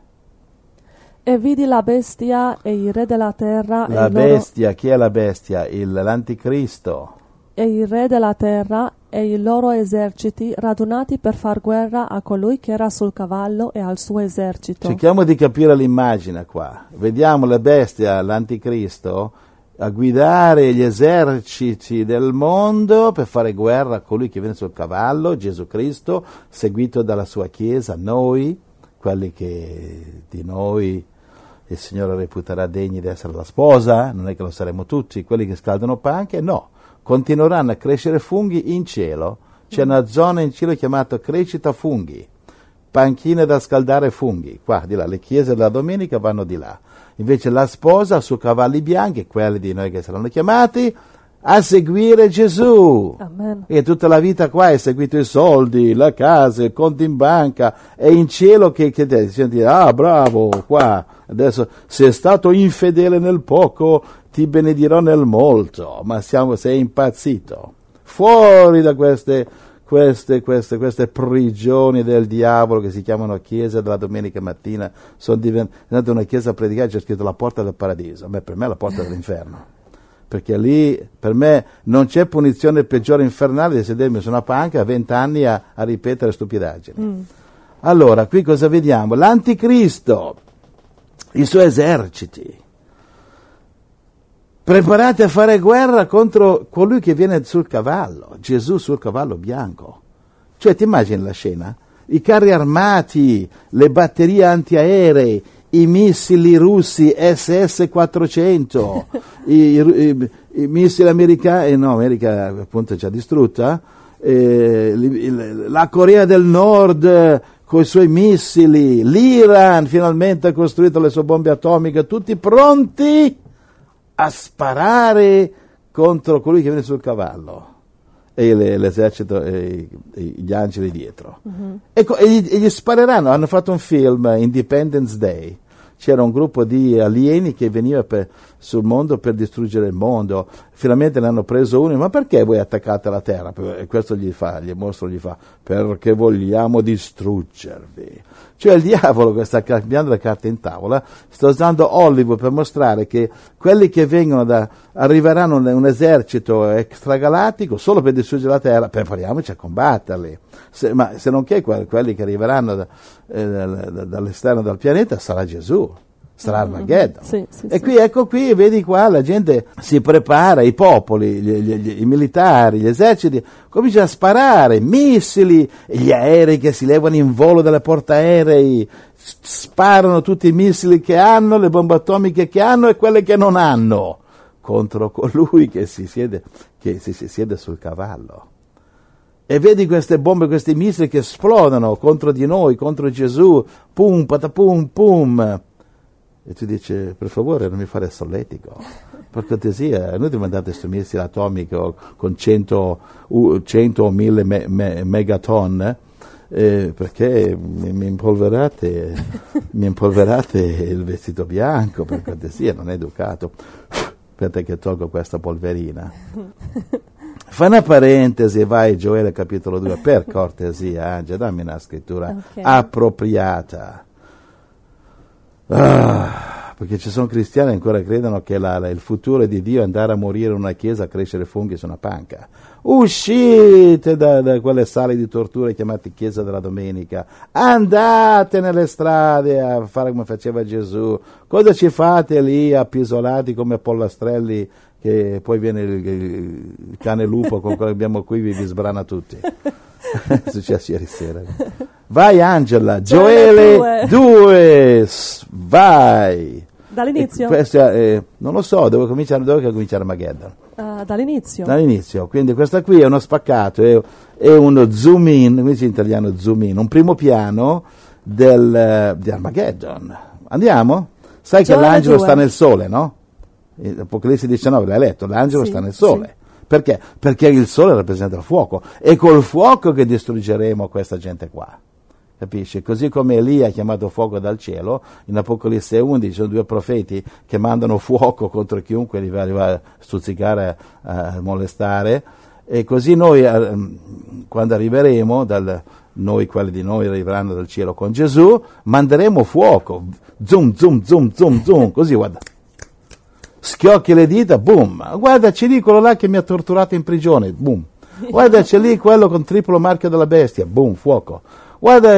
E vidi la bestia e i re della terra La bestia, chi è la bestia? L'anticristo. E i re della terra e i loro eserciti radunati per far guerra a colui che era sul cavallo e al suo esercito. Cerchiamo di capire l'immagine qua. Vediamo la bestia, l'anticristo, a guidare gli eserciti del mondo per fare guerra a colui che viene sul cavallo, Gesù Cristo, seguito dalla sua Chiesa, noi, quelli che di noi il Signore reputerà degni di essere la sposa, non è che lo saremo tutti, quelli che scaldano panche, no, continueranno a crescere funghi in cielo. C'è una zona in cielo chiamata crescita funghi, panchine da scaldare funghi, qua di là, le chiese della domenica vanno di là. Invece la sposa su cavalli bianchi, quelli di noi che saranno chiamati a seguire Gesù. Amen. E tutta la vita qua hai seguito i soldi, la casa, il conto in banca, e in cielo che ti senti, bravo, qua, adesso sei stato infedele nel poco, ti benedirò nel molto, ma sei impazzito. Fuori da queste queste prigioni del diavolo che si chiamano chiesa della domenica mattina sono diventate una chiesa predicata, c'è scritto la porta del paradiso. Per me è la porta dell'inferno, perché lì per me non c'è punizione peggiore infernale di sedermi su una panca a 20 anni a ripetere stupidaggini. Allora, qui cosa vediamo? L'anticristo, i suoi eserciti, preparati a fare guerra contro colui che viene sul cavallo, Gesù sul cavallo bianco. Cioè, ti immagini la scena? I carri armati, le batterie antiaeree, i missili russi SS-400, i missili americani, no, America appunto è già distrutta, la Corea del Nord con i suoi missili, l'Iran finalmente ha costruito le sue bombe atomiche, tutti pronti a sparare contro colui che viene sul cavallo e l'esercito e gli angeli dietro. Ecco, e gli spareranno. Hanno fatto un film, Independence Day, c'era un gruppo di alieni che veniva sul mondo per distruggere il mondo. Finalmente ne hanno preso uno, ma perché voi attaccate la terra? E questo gli mostro, perché vogliamo distruggervi. Cioè il diavolo che sta cambiando le carte in tavola, sta usando Hollywood per mostrare che quelli che vengono arriveranno un esercito extragalattico solo per distruggere la terra, prepariamoci a combatterli. Ma se non che quelli che arriveranno dall'esterno del pianeta sarà Gesù. Sarà Armageddon. Sì, Qui, ecco qui, vedi qua, la gente si prepara, i popoli, i militari, gli eserciti, cominciano a sparare, missili, gli aerei che si levano in volo dalle portaerei, sparano tutti i missili che hanno, le bombe atomiche che hanno e quelle che non hanno, contro colui che si siede sul cavallo. E vedi queste bombe, questi missili che esplodono contro di noi, contro Gesù, pum, patapum, pum. E tu dici, per favore, non mi fare solletico. Per cortesia, noi ti mandate questo missile atomico con 100 o 1000 megaton, perché mi impolverate il vestito bianco, per cortesia, non è educato. Aspetta che tolgo questa polverina. Fa una parentesi, vai Gioele capitolo 2, per cortesia, Angela, dammi una scrittura appropriata. Perché ci sono cristiani che ancora credono che il futuro di Dio è andare a morire in una chiesa a crescere funghi su una panca. Uscite da quelle sale di tortura chiamate chiesa della domenica, andate nelle strade a fare come faceva Gesù. Cosa ci fate lì appisolati come pollastrelli, che poi viene il cane lupo con quello che abbiamo qui, vi sbrana tutti? È successo ieri sera. Vai Angela, Gioele 2, vai. Dall'inizio? Non lo so, dove cominciare Armageddon? Dall'inizio. Quindi questa qui è uno spaccato, è uno zoom in, come dice in italiano zoom in, un primo piano di Armageddon. Andiamo? Sai che l'angelo sta nel sole, no? Apocalisse 19, l'hai letto, l'angelo sta nel sole. Sì. Perché? Perché il sole rappresenta il fuoco, è col fuoco che distruggeremo questa gente qua. Capisci? Così come Elia ha chiamato fuoco dal cielo, in Apocalisse 11 sono 2 profeti che mandano fuoco contro chiunque li va a stuzzicare, a molestare, e così noi, quando arriveremo, quelli di noi arriveranno dal cielo con Gesù, manderemo fuoco, zoom, zoom, zoom, zoom, zoom, così guarda. Schiocchi le dita, boom, guarda c'è lì quello là che mi ha torturato in prigione, boom, guarda c'è lì quello con triplo marchio della bestia, boom, fuoco, guarda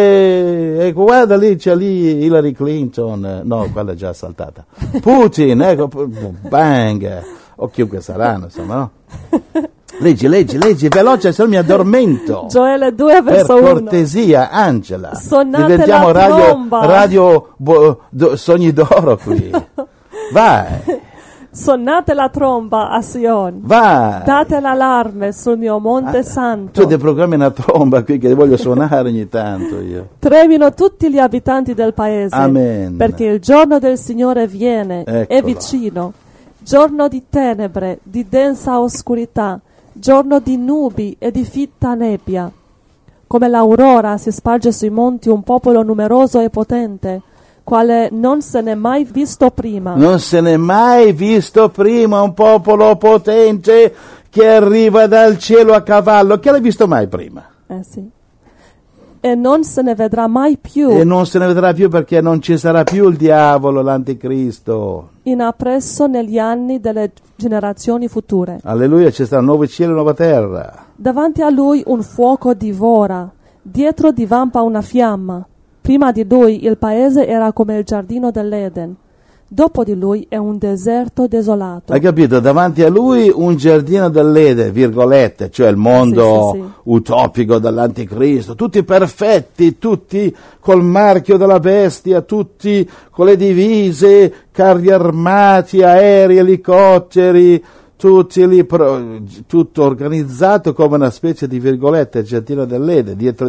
guarda lì c'è lì Hillary Clinton, no, quella è già saltata, Putin, ecco, bang, o chiunque saranno, insomma, no? Leggi, veloce, se no mi addormento. Gioele 2 verso 1. Per cortesia, Angela. Suonate diventiamo la tromba. radio Sogni d'oro qui. Vai. Suonate la tromba a Sion. Vai. Date l'allarme sul mio monte santo. Tu ti programmi una tromba qui che voglio suonare ogni tanto io. Tremino tutti gli abitanti del paese. Amen. Perché il giorno del Signore viene, Eccolo. è vicino. Giorno di tenebre, di densa oscurità, giorno di nubi e di fitta nebbia. Come l'aurora si sparge sui monti un popolo numeroso e potente, quale non se n'è mai visto prima. Non se n'è mai visto prima un popolo potente che arriva dal cielo a cavallo. Che l'hai visto mai prima? Sì. E non se ne vedrà mai più E non se ne vedrà più perché non ci sarà più il diavolo, l'anticristo. in appresso negli anni delle generazioni future. Alleluia, ci sarà un nuovo cielo e una nuova terra. Davanti a lui un fuoco divora, dietro divampa una fiamma. Prima di lui il paese era come il giardino dell'Eden. Dopo di lui è un deserto desolato. Hai capito? Davanti a lui un giardino dell'Eden, virgolette, cioè il mondo Sì. utopico dell'anticristo, tutti perfetti, tutti col marchio della bestia, tutti con le divise, carri armati, aerei, elicotteri, tutti lì, tutto organizzato come una specie di virgolette, giardino dell'Eden. Dietro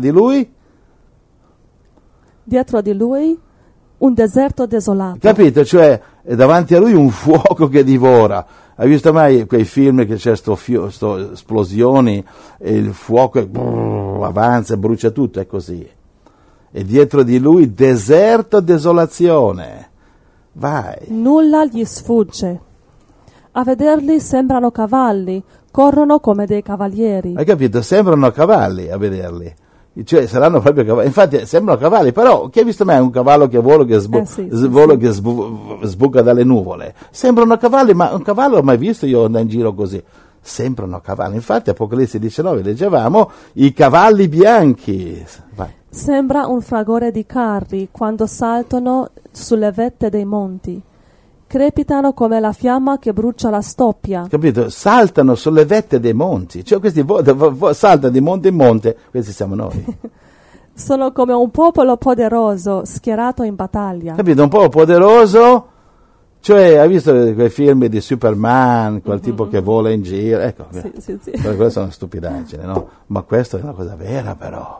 di lui un deserto desolato. capito? Cioè, è davanti a lui un fuoco che divora. Hai visto mai quei film che c'è sto esplosioni e il fuoco avanza e brucia tutto? È così. E dietro di lui deserto, desolazione. Vai. Nulla gli sfugge. A vederli sembrano cavalli, corrono come dei cavalieri. Hai capito? Sembrano cavalli a vederli. Cioè, saranno proprio cavalli. Infatti, sembrano cavalli, però, chi ha visto mai un cavallo che vola che, che sbuca dalle nuvole? Sembrano cavalli, ma un cavallo l'ho mai visto io andare in giro così? Sembrano cavalli. Infatti, Apocalisse 19 leggevamo i cavalli bianchi. Vai. Sembra un fragore di carri quando saltano sulle vette dei monti. Crepitano come la fiamma che brucia la stoppia. Capito? Saltano sulle vette dei monti. Cioè, questi saltano di monte in monte. Questi siamo noi. Sono come un popolo poderoso schierato in battaglia. Capito? Un po' poderoso. Cioè, hai visto quei film di Superman, quel tipo che vola in giro? Ecco, Sì. quelle sono stupidaggini, no? Ma questa è una cosa vera, però.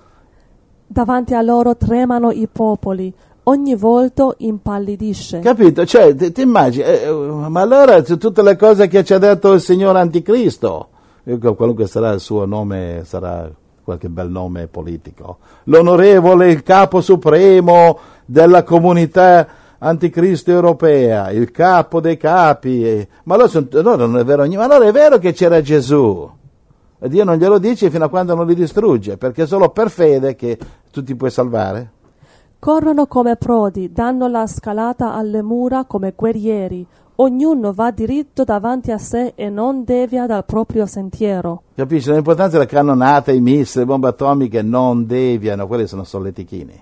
Davanti a loro tremano i popoli. Ogni volto impallidisce. Capito? Cioè, ti immagini, ma allora tutte le cose che ci ha detto il Signore Anticristo, qualunque sarà il suo nome, sarà qualche bel nome politico, l'onorevole, il capo supremo della comunità Anticristo europea, il capo dei capi, ma allora non è vero, ma allora è vero che c'era Gesù, e Dio non glielo dice fino a quando non li distrugge, perché è solo per fede che tu ti puoi salvare. Corrono come prodi, danno la scalata alle mura come guerrieri. Ognuno va diritto davanti a sé e non devia dal proprio sentiero. Capisci? L'importanza della cannonata, i missili, le bombe atomiche non deviano, quelli sono solletichini.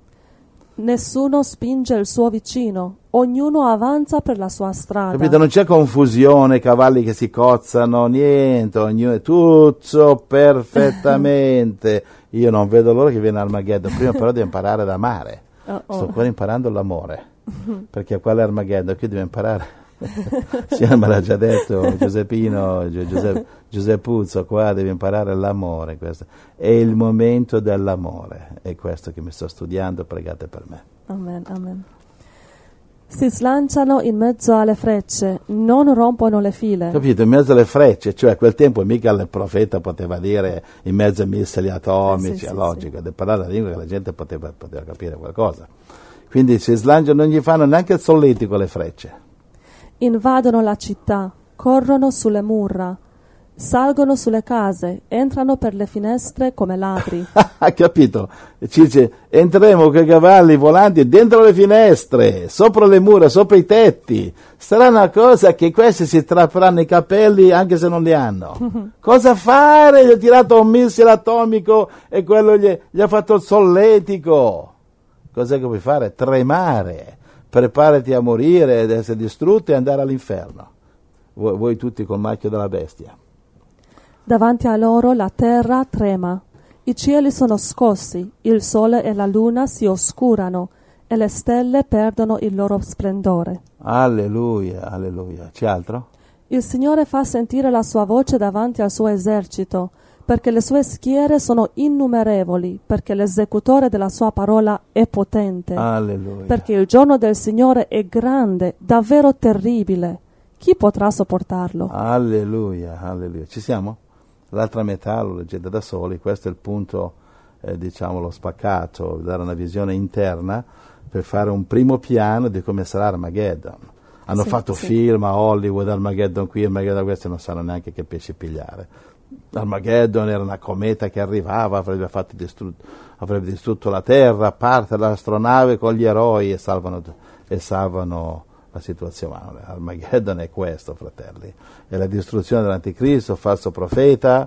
Nessuno spinge il suo vicino, ognuno avanza per la sua strada. Capito? Non c'è confusione, cavalli che si cozzano, niente, ognuno è tutto perfettamente. Io non vedo l'ora che viene Armageddon, prima però devo imparare ad amare. Sto ancora imparando l'amore, perché quale Armageddon? Qui devo imparare. Signore me l'ha già detto, Giuseppino, Giuseppuzzo, qua devi imparare l'amore. Questo è il momento dell'amore, è questo che mi sto studiando, pregate per me. Amen, amen. Si slanciano in mezzo alle frecce, non rompono le file. Capito? In mezzo alle frecce, cioè a quel tempo mica il profeta poteva dire in mezzo ai missili atomici, è logico, di parlare la lingua che la gente poteva capire qualcosa. Quindi si slanciano, non gli fanno neanche il solletico le frecce. Invadono la città, corrono sulle mura, salgono sulle case, entrano per le finestre come ladri. Ha capito? Ci dice, entreremo con i cavalli volanti dentro le finestre, sopra le mura, sopra i tetti. Sarà una cosa che questi si strapperanno i capelli anche se non li hanno. Cosa fare? Gli ha tirato un missile atomico e quello gli ha fatto il solletico. Cos'è che puoi fare? Tremare. Preparati a morire ed essere distrutto e andare all'inferno. Voi tutti col marchio della bestia. Davanti a loro la terra trema, i cieli sono scossi, il sole e la luna si oscurano e le stelle perdono il loro splendore. Alleluia, alleluia. C'è altro? Il Signore fa sentire la sua voce davanti al suo esercito, perché le sue schiere sono innumerevoli, perché l'esecutore della sua parola è potente. Alleluia. Perché il giorno del Signore è grande, davvero terribile. Chi potrà sopportarlo? Alleluia, alleluia. Ci siamo? L'altra metà lo leggete da soli, questo è il punto, diciamo, lo spaccato, dare una visione interna per fare un primo piano di come sarà Armageddon. Hanno Sì, fatto sì. film a Hollywood, Armageddon qui, Armageddon questo, non sanno neanche che pesci pigliare. Armageddon era una cometa che arrivava, avrebbe distrutto la Terra, parte l'astronave con gli eroi e salvano la situazione. Ma Armageddon è questo, fratelli, è la distruzione dell'anticristo, falso profeta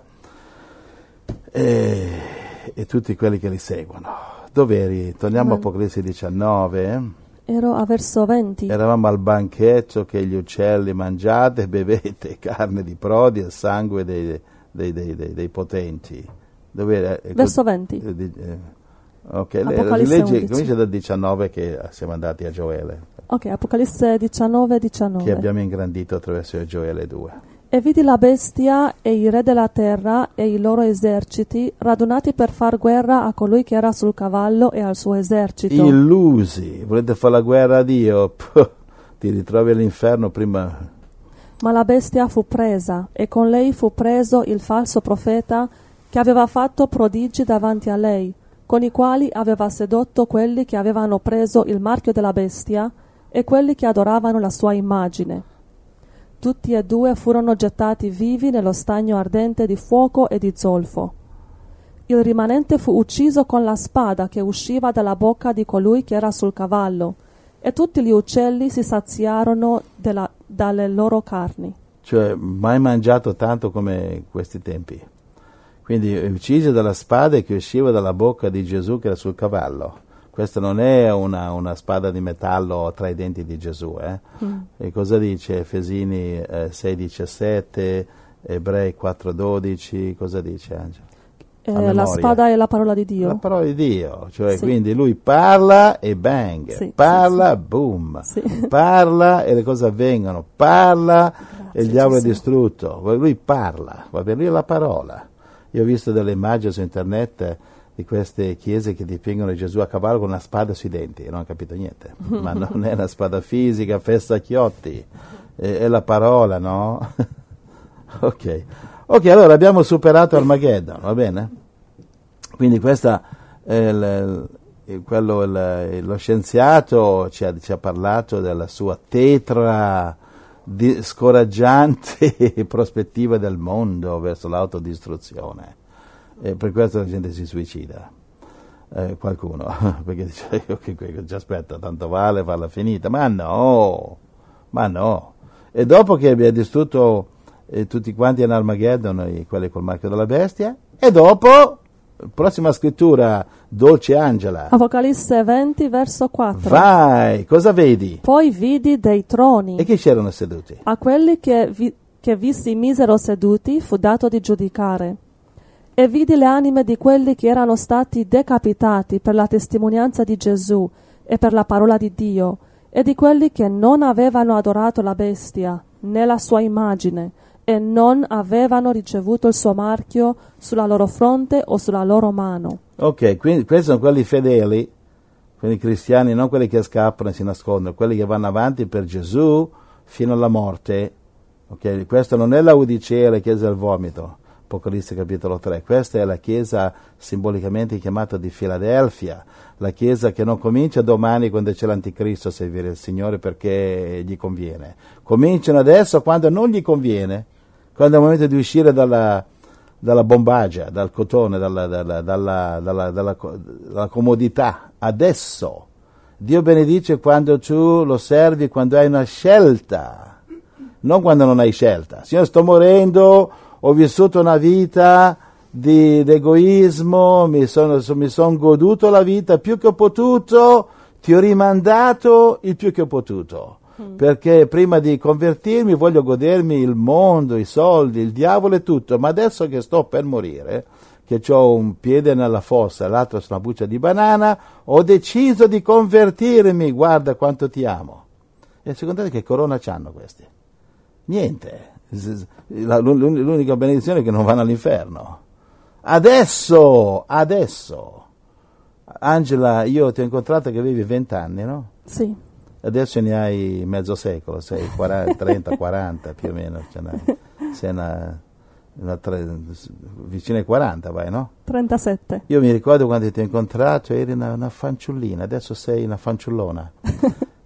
e tutti quelli che li seguono. Dov'eri? Torniamo a Apocalisse 19. Ero a verso 20. Eravamo al banchetto che gli uccelli mangiate, bevete carne di prodi e sangue dei potenti. Verso 20. Ok, Apocalisse leggi, 11. comincia dal 19 che siamo andati a Gioele, Ok, Apocalisse 19, 19. che abbiamo ingrandito attraverso Gioele 2. E vidi la bestia e i re della terra e i loro eserciti radunati per far guerra a colui che era sul cavallo e al suo esercito. Illusi, volete fare la guerra a Dio? Puh, ti ritrovi all'inferno prima. Ma la bestia fu presa, e con lei fu preso il falso profeta che aveva fatto prodigi davanti a lei, con i quali aveva sedotto quelli che avevano preso il marchio della bestia e quelli che adoravano la sua immagine. Tutti e due furono gettati vivi nello stagno ardente di fuoco e di zolfo. Il rimanente fu ucciso con la spada che usciva dalla bocca di colui che era sul cavallo, e tutti gli uccelli si saziarono dalle loro carni. Cioè, mai mangiato tanto come questi tempi. Quindi uccisi dalla spada che usciva dalla bocca di Gesù che era sul cavallo. Questa non è una spada di metallo tra i denti di Gesù. E cosa dice Efesini 6,17, Ebrei 4,12, cosa dice Angelo? A La memoria. spada è la parola di Dio. La parola di Dio, cioè Sì. quindi lui parla e bang, Sì, parla, sì, sì. boom, Sì. parla e le cose avvengono, parla e il diavolo è Gesù. distrutto. Lui parla, va bene, lui è la parola. Io ho visto delle immagini su internet di queste chiese che dipingono Gesù a cavallo con una spada sui denti, non ho capito niente, ma non è una spada fisica, festacchiotti, è la parola, no? Ok, allora abbiamo superato Armageddon, va bene? Quindi questa lo scienziato ci ha parlato della sua tetra scoraggiante prospettiva del mondo verso l'autodistruzione. E per questo la gente si suicida, qualcuno, perché dice che ci aspetta, tanto vale farla finita, ma no, e dopo che abbia distrutto tutti quanti in Armageddon, quelli col marchio della bestia, e dopo, prossima scrittura, dolce Angela, Apocalisse 20, verso 4. vai, cosa vedi? Poi vidi dei troni. E chi c'erano seduti? A quelli che vi si misero seduti fu dato di giudicare. E vidi le anime di quelli che erano stati decapitati per la testimonianza di Gesù e per la parola di Dio, e di quelli che non avevano adorato la bestia, né la sua immagine, e non avevano ricevuto il suo marchio sulla loro fronte o sulla loro mano. Ok, quindi questi sono quelli fedeli, quelli cristiani, non quelli che scappano e si nascondono, quelli che vanno avanti per Gesù fino alla morte. Ok, questo non è la Odicea, la chiesa del vomito, Apocalisse capitolo 3, questa è la chiesa simbolicamente chiamata di Filadelfia, la chiesa che non comincia domani quando c'è l'anticristo a servire il Signore perché gli conviene, cominciano adesso quando non gli conviene, quando è il momento di uscire dalla bombagia, dal cotone, dalla comodità. Adesso Dio benedice quando tu lo servi, quando hai una scelta, non quando non hai scelta. Signore, sto morendo, ho vissuto una vita di egoismo, mi son goduto la vita più che ho potuto, ti ho rimandato il più che ho potuto. Perché prima di convertirmi voglio godermi il mondo, i soldi, il diavolo e tutto, ma adesso che sto per morire, che ho un piede nella fossa e l'altro su una buccia di banana, ho deciso di convertirmi, guarda quanto ti amo. E secondo te che corona c'hanno questi? Niente, l'unica benedizione è che non vanno all'inferno. Adesso, Angela, io ti ho incontrato che avevi 20 anni, no? Sì. Adesso ne hai mezzo secolo, sei 30, 40 più o meno, sei vicino ai 40 vai, no? 37. Io mi ricordo quando ti ho incontrato eri una fanciullina, adesso sei una fanciullona.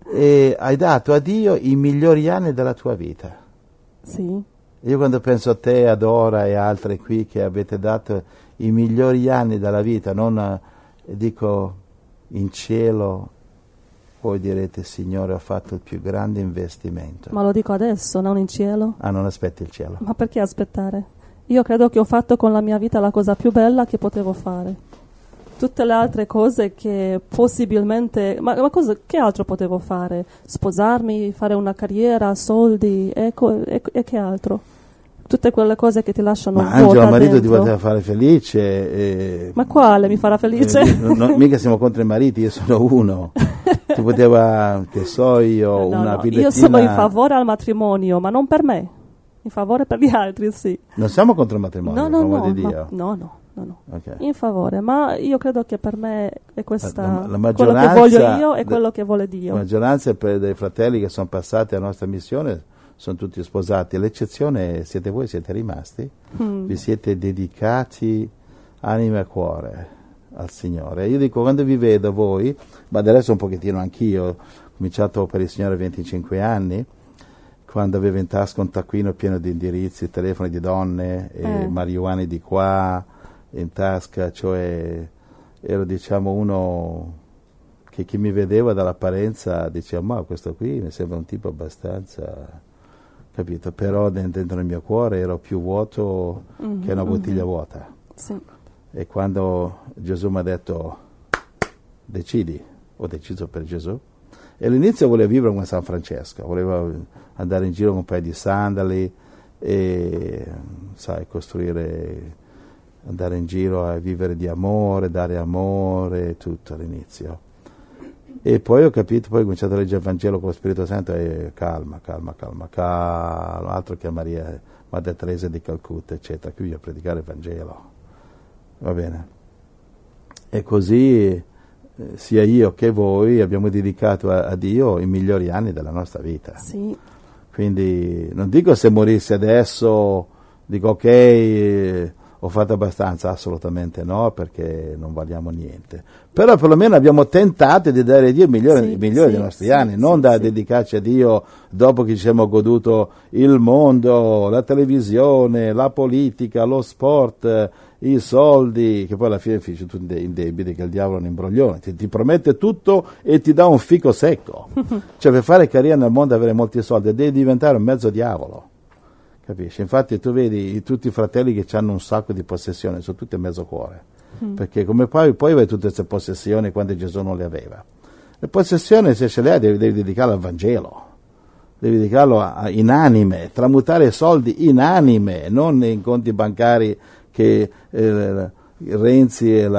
e hai dato a Dio i migliori anni della tua vita. Sì, Io quando penso a te, a Dora e altri qui che avete dato i migliori anni della vita, non dico in cielo, voi direte Signore ho fatto il più grande investimento. ma lo dico adesso, non in cielo. Ah, non aspetti il cielo. Ma perché aspettare? Io credo che ho fatto con la mia vita la cosa più bella che potevo fare. Tutte le altre cose che possibilmente... Ma che altro potevo fare? Sposarmi, fare una carriera, soldi, e che altro? Tutte quelle cose che ti lasciano Ma vuota Angelo, marito ti dentro. poteva fare felice. Ma quale mi farà felice? Mica siamo contro i mariti, io sono uno. Ti poteva, che so io, No, una no, villettina... io sono in favore al matrimonio, ma non per me. In favore per gli altri, sì. Non siamo contro il matrimonio, No, per amor no, di Dio. no. Ok. In favore, ma io credo che per me è questa La quello che maggioranza voglio io e quello che vuole Dio. La maggioranza dei fratelli che sono passati alla nostra missione sono tutti sposati, l'eccezione siete voi, siete rimasti, vi siete dedicati anima e cuore al Signore. Io dico, quando vi vedo voi, ma adesso un pochettino anch'io, ho cominciato per il Signore a 25 anni, quando avevo in tasca un taccuino pieno di indirizzi, telefoni di donne, e marijuane di qua, in tasca, cioè ero diciamo uno che chi mi vedeva dall'apparenza diceva ma questo qui mi sembra un tipo abbastanza, capito, però dentro il mio cuore ero più vuoto che una bottiglia vuota. Sì. E quando Gesù mi ha detto decidi, ho deciso per Gesù, e all'inizio volevo vivere come San Francesco, volevo andare in giro con un paio di sandali e sai, andare in giro a vivere di amore, dare amore, tutto all'inizio. E poi ho capito, poi ho cominciato a leggere il Vangelo con lo Spirito Santo e calma, altro che Maria, Madre Teresa di Calcutta, eccetera, qui a predicare il Vangelo, va bene? E così sia io che voi abbiamo dedicato a Dio i migliori anni della nostra vita. Sì. Quindi non dico se morissi adesso, dico ok, ho fatto abbastanza, assolutamente no, perché non valiamo niente. Però perlomeno abbiamo tentato di dare a Dio i migliori dei nostri anni, non da dedicarci a Dio dopo che ci siamo goduto il mondo, la televisione, la politica, lo sport, i soldi, che poi alla fine finisce tutto in debiti, che il diavolo è un imbroglione, ti promette tutto e ti dà un fico secco. Cioè per fare carriera nel mondo e avere molti soldi devi diventare un mezzo diavolo. Capisci? Infatti tu vedi tutti i fratelli che hanno un sacco di possessioni, sono tutti a mezzo cuore, perché come poi vai tutte queste possessioni quando Gesù non le aveva. Le possessioni se ce le hai devi dedicarle al Vangelo, devi dedicarlo in anime, tramutare soldi in anime, non in conti bancari che Renzi e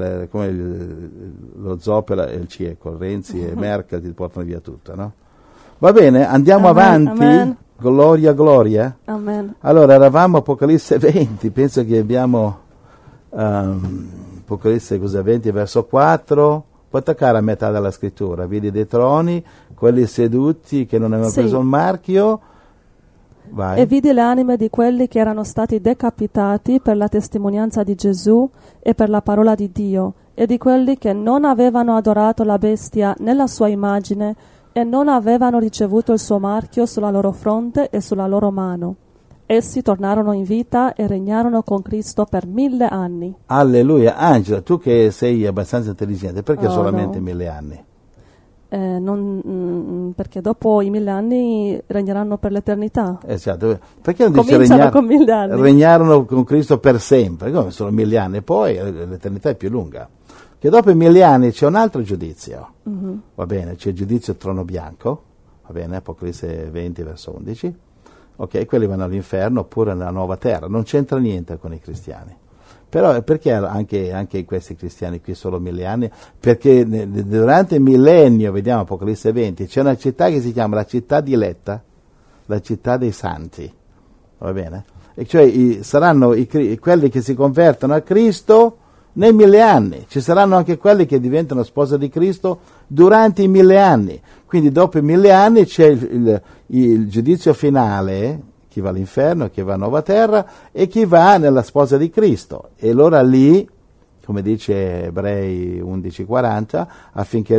lo Zoppera e il Cieco, Renzi e Merkel ti portano via tutto, no? Va bene, andiamo avanti. Amen. Gloria. Amen. Allora, eravamo Apocalisse 20, penso che abbiamo Apocalisse 20 verso 4, puoi toccare a metà della scrittura, vedi dei troni, quelli seduti che non avevano preso il marchio, vai. E vidi le anime di quelli che erano stati decapitati per la testimonianza di Gesù e per la parola di Dio, e di quelli che non avevano adorato la bestia né la sua immagine, e non avevano ricevuto il suo marchio sulla loro fronte e sulla loro mano. Essi tornarono in vita e regnarono con Cristo per 1000 anni. Alleluia. Angela, tu che sei abbastanza intelligente, perché solamente 1000 anni? Perché dopo i 1000 anni regneranno per l'eternità. Esatto. Perché non dice Cominciano con 1000 anni. regnarono con Cristo per sempre? Come sono 1000 anni? Poi l'eternità è più lunga. Che dopo i 1000 anni c'è un altro giudizio, va bene, c'è il giudizio trono bianco, va bene, Apocalisse 20 verso 11, ok, quelli vanno all'inferno oppure nella nuova terra, non c'entra niente con i cristiani. Però perché anche questi cristiani qui solo 1000 anni? Perché durante il millennio, vediamo Apocalisse 20, c'è una città che si chiama la città diletta, la città dei santi, va bene? E cioè saranno quelli che si convertono a Cristo nei 1000 anni, ci saranno anche quelli che diventano sposa di Cristo durante i 1000 anni, quindi dopo i 1000 anni c'è il giudizio finale, chi va all'inferno, chi va a nuova terra e chi va nella sposa di Cristo, e allora lì, come dice Ebrei 11:40, affinché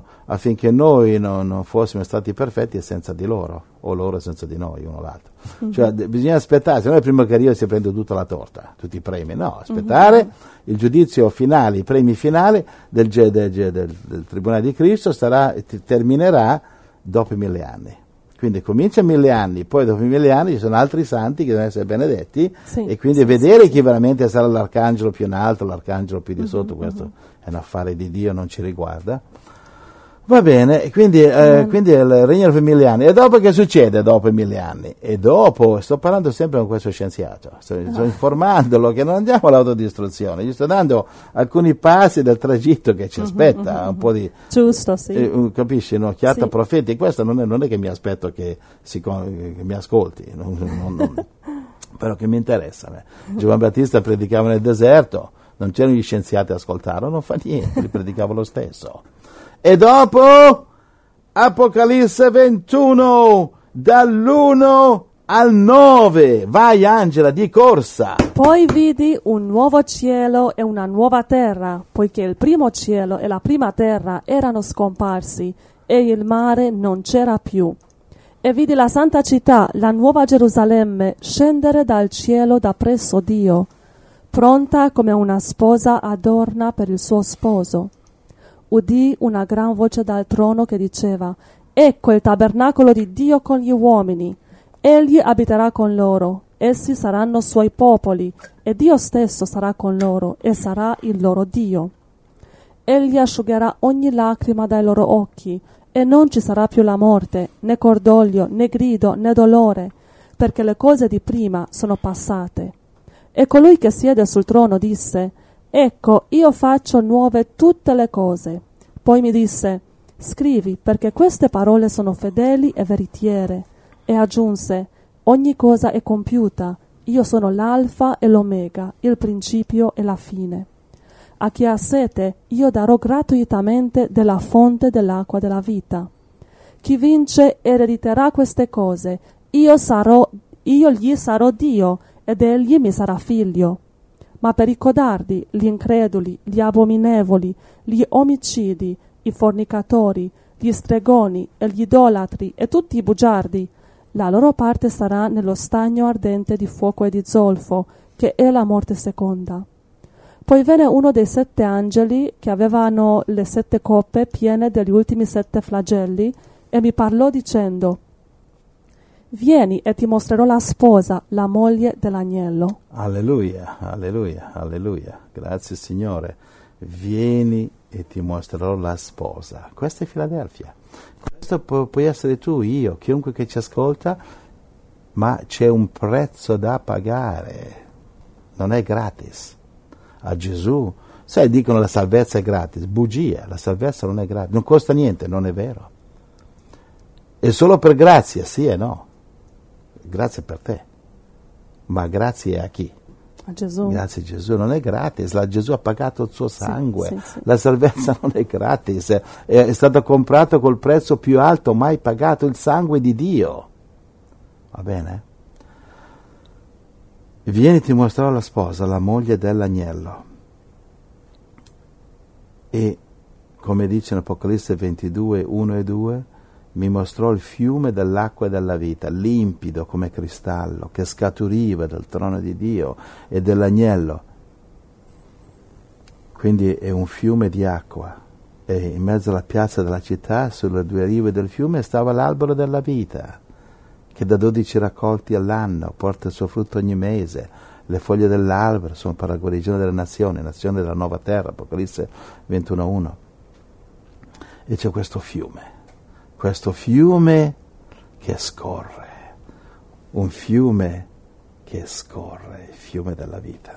noi non fossimo stati perfetti senza di loro, o loro senza di noi, uno o l'altro. Cioè bisogna aspettare, se no il primo che arriva si prende tutta la torta, tutti i premi, no, aspettare il giudizio finale, i premi finali del Tribunale di Cristo terminerà dopo i 1000 anni. Quindi comincia 1000 anni, poi dopo i 1000 anni ci sono altri santi che devono essere benedetti, e quindi vedere chi veramente sarà l'arcangelo più in alto, l'arcangelo più di sotto, questo è un affare di Dio, non ci riguarda. Va bene, e quindi il regno per 1000 anni. E dopo che succede dopo i 1000 anni? E dopo, sto parlando sempre con questo scienziato, sto informandolo che non andiamo all'autodistruzione, gli sto dando alcuni passi del tragitto che ci aspetta, un po' di... Giusto, sì. Capisci, un'occhiata profetica. Questo non è che mi aspetto che mi ascolti, però che mi interessa. Giovanni Battista predicava nel deserto, non c'erano gli scienziati a ascoltarlo, non fa niente, li predicava lo stesso. E dopo Apocalisse 21, dall'1 al 9. Vai Angela, di corsa. Poi vidi un nuovo cielo e una nuova terra, poiché il primo cielo e la prima terra erano scomparsi e il mare non c'era più. E vidi la santa città, la nuova Gerusalemme, scendere dal cielo da presso Dio, pronta come una sposa adorna per il suo sposo. Udì una gran voce dal trono che diceva: Ecco il tabernacolo di Dio con gli uomini. Egli abiterà con loro, essi saranno suoi popoli, e Dio stesso sarà con loro, e sarà il loro Dio. Egli asciugherà ogni lacrima dai loro occhi, e non ci sarà più la morte, né cordoglio, né grido, né dolore, perché le cose di prima sono passate. E colui che siede sul trono disse: Ecco, io faccio nuove tutte le cose. Poi mi disse: Scrivi, perché queste parole sono fedeli e veritiere. E aggiunse: Ogni cosa è compiuta. Io sono l'alfa e l'omega, il principio e la fine. A chi ha sete, io darò gratuitamente della fonte dell'acqua della vita. Chi vince erediterà queste cose. Io gli sarò Dio, ed egli mi sarà figlio. Ma per i codardi, gli increduli, gli abominevoli, gli omicidi, i fornicatori, gli stregoni e gli idolatri e tutti i bugiardi, la loro parte sarà nello stagno ardente di fuoco e di zolfo, che è la morte seconda. Poi venne uno dei 7 angeli che avevano le 7 coppe piene degli ultimi 7 flagelli e mi parlò dicendo: Vieni e ti mostrerò la sposa, la moglie dell'agnello. Alleluia, alleluia, alleluia. Grazie Signore. Vieni e ti mostrerò la sposa. Questa è Filadelfia. Questo puoi essere tu, io, chiunque che ci ascolta, ma c'è un prezzo da pagare. Non è gratis. A Gesù, sai, dicono la salvezza è gratis. Bugia, la salvezza non è gratis. Non costa niente, non è vero. È solo per grazia, sì e no. Grazie per te, ma grazie a chi? A Gesù. Grazie a Gesù, non è gratis, Gesù ha pagato il suo sangue, sì. La salvezza non è gratis, è stato comprato col prezzo più alto mai pagato, il sangue di Dio. Va bene? Vieni, ti mostrerò la sposa, la moglie dell'agnello. E come dice in Apocalisse 22, 1 e 2, mi mostrò il fiume dell'acqua e della vita, limpido come cristallo, che scaturiva dal trono di Dio e dell'agnello. Quindi è un fiume di acqua, e in mezzo alla piazza della città, sulle 2 rive del fiume, stava l'albero della vita, che da 12 raccolti all'anno porta il suo frutto ogni mese. Le foglie dell'albero sono per la guarigione delle nazioni della nuova terra, Apocalisse 21:1. E c'è questo fiume che scorre, un fiume che scorre, il fiume della vita.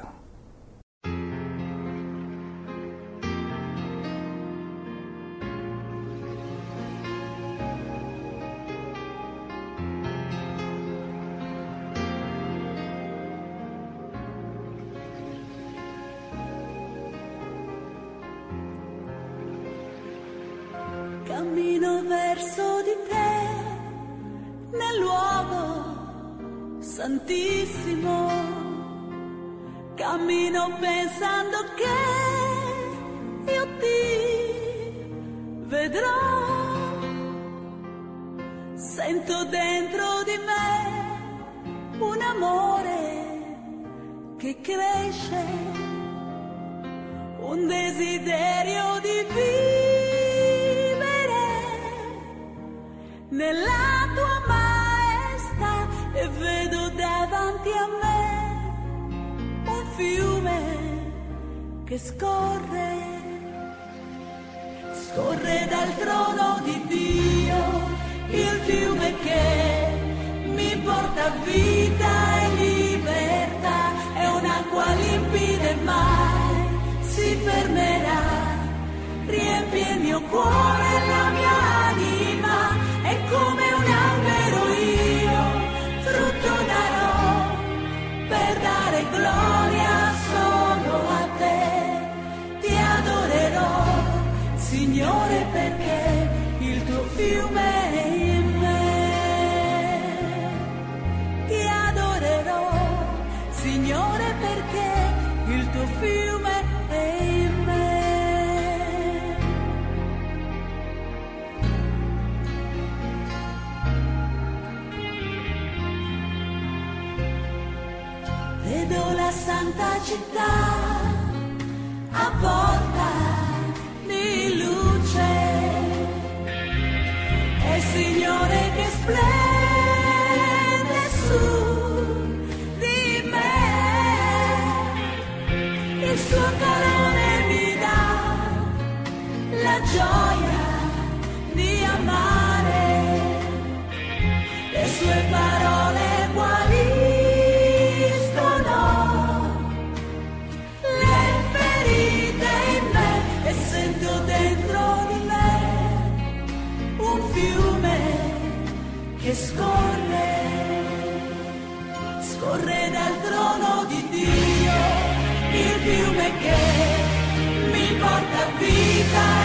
Cammino verso di te nel luogo santissimo, cammino pensando che vedrò, sento dentro di me un amore che cresce, un desiderio di vivere nella tua maestà, e vedo davanti a me un fiume che scorre dal trono di Dio, il fiume che mi porta vita e libertà, è un'acqua limpida e mai si fermerà, riempie il mio cuore e la mia anima, e come un albero io frutto darò, per dare gloria solo a te, ti adorerò, Signore, perché il tuo fiume è in me. Ti adorerò, Signore, perché il tuo fiume è in me. Vedo la santa città avvolta di luce, è il Signore che splende su di me, il suo calore mi dà la gioia di amare, le sue parole guariscono le ferite in me, e sento dentro di me un fiume che scorre dal trono di Dio, il fiume che mi porta vita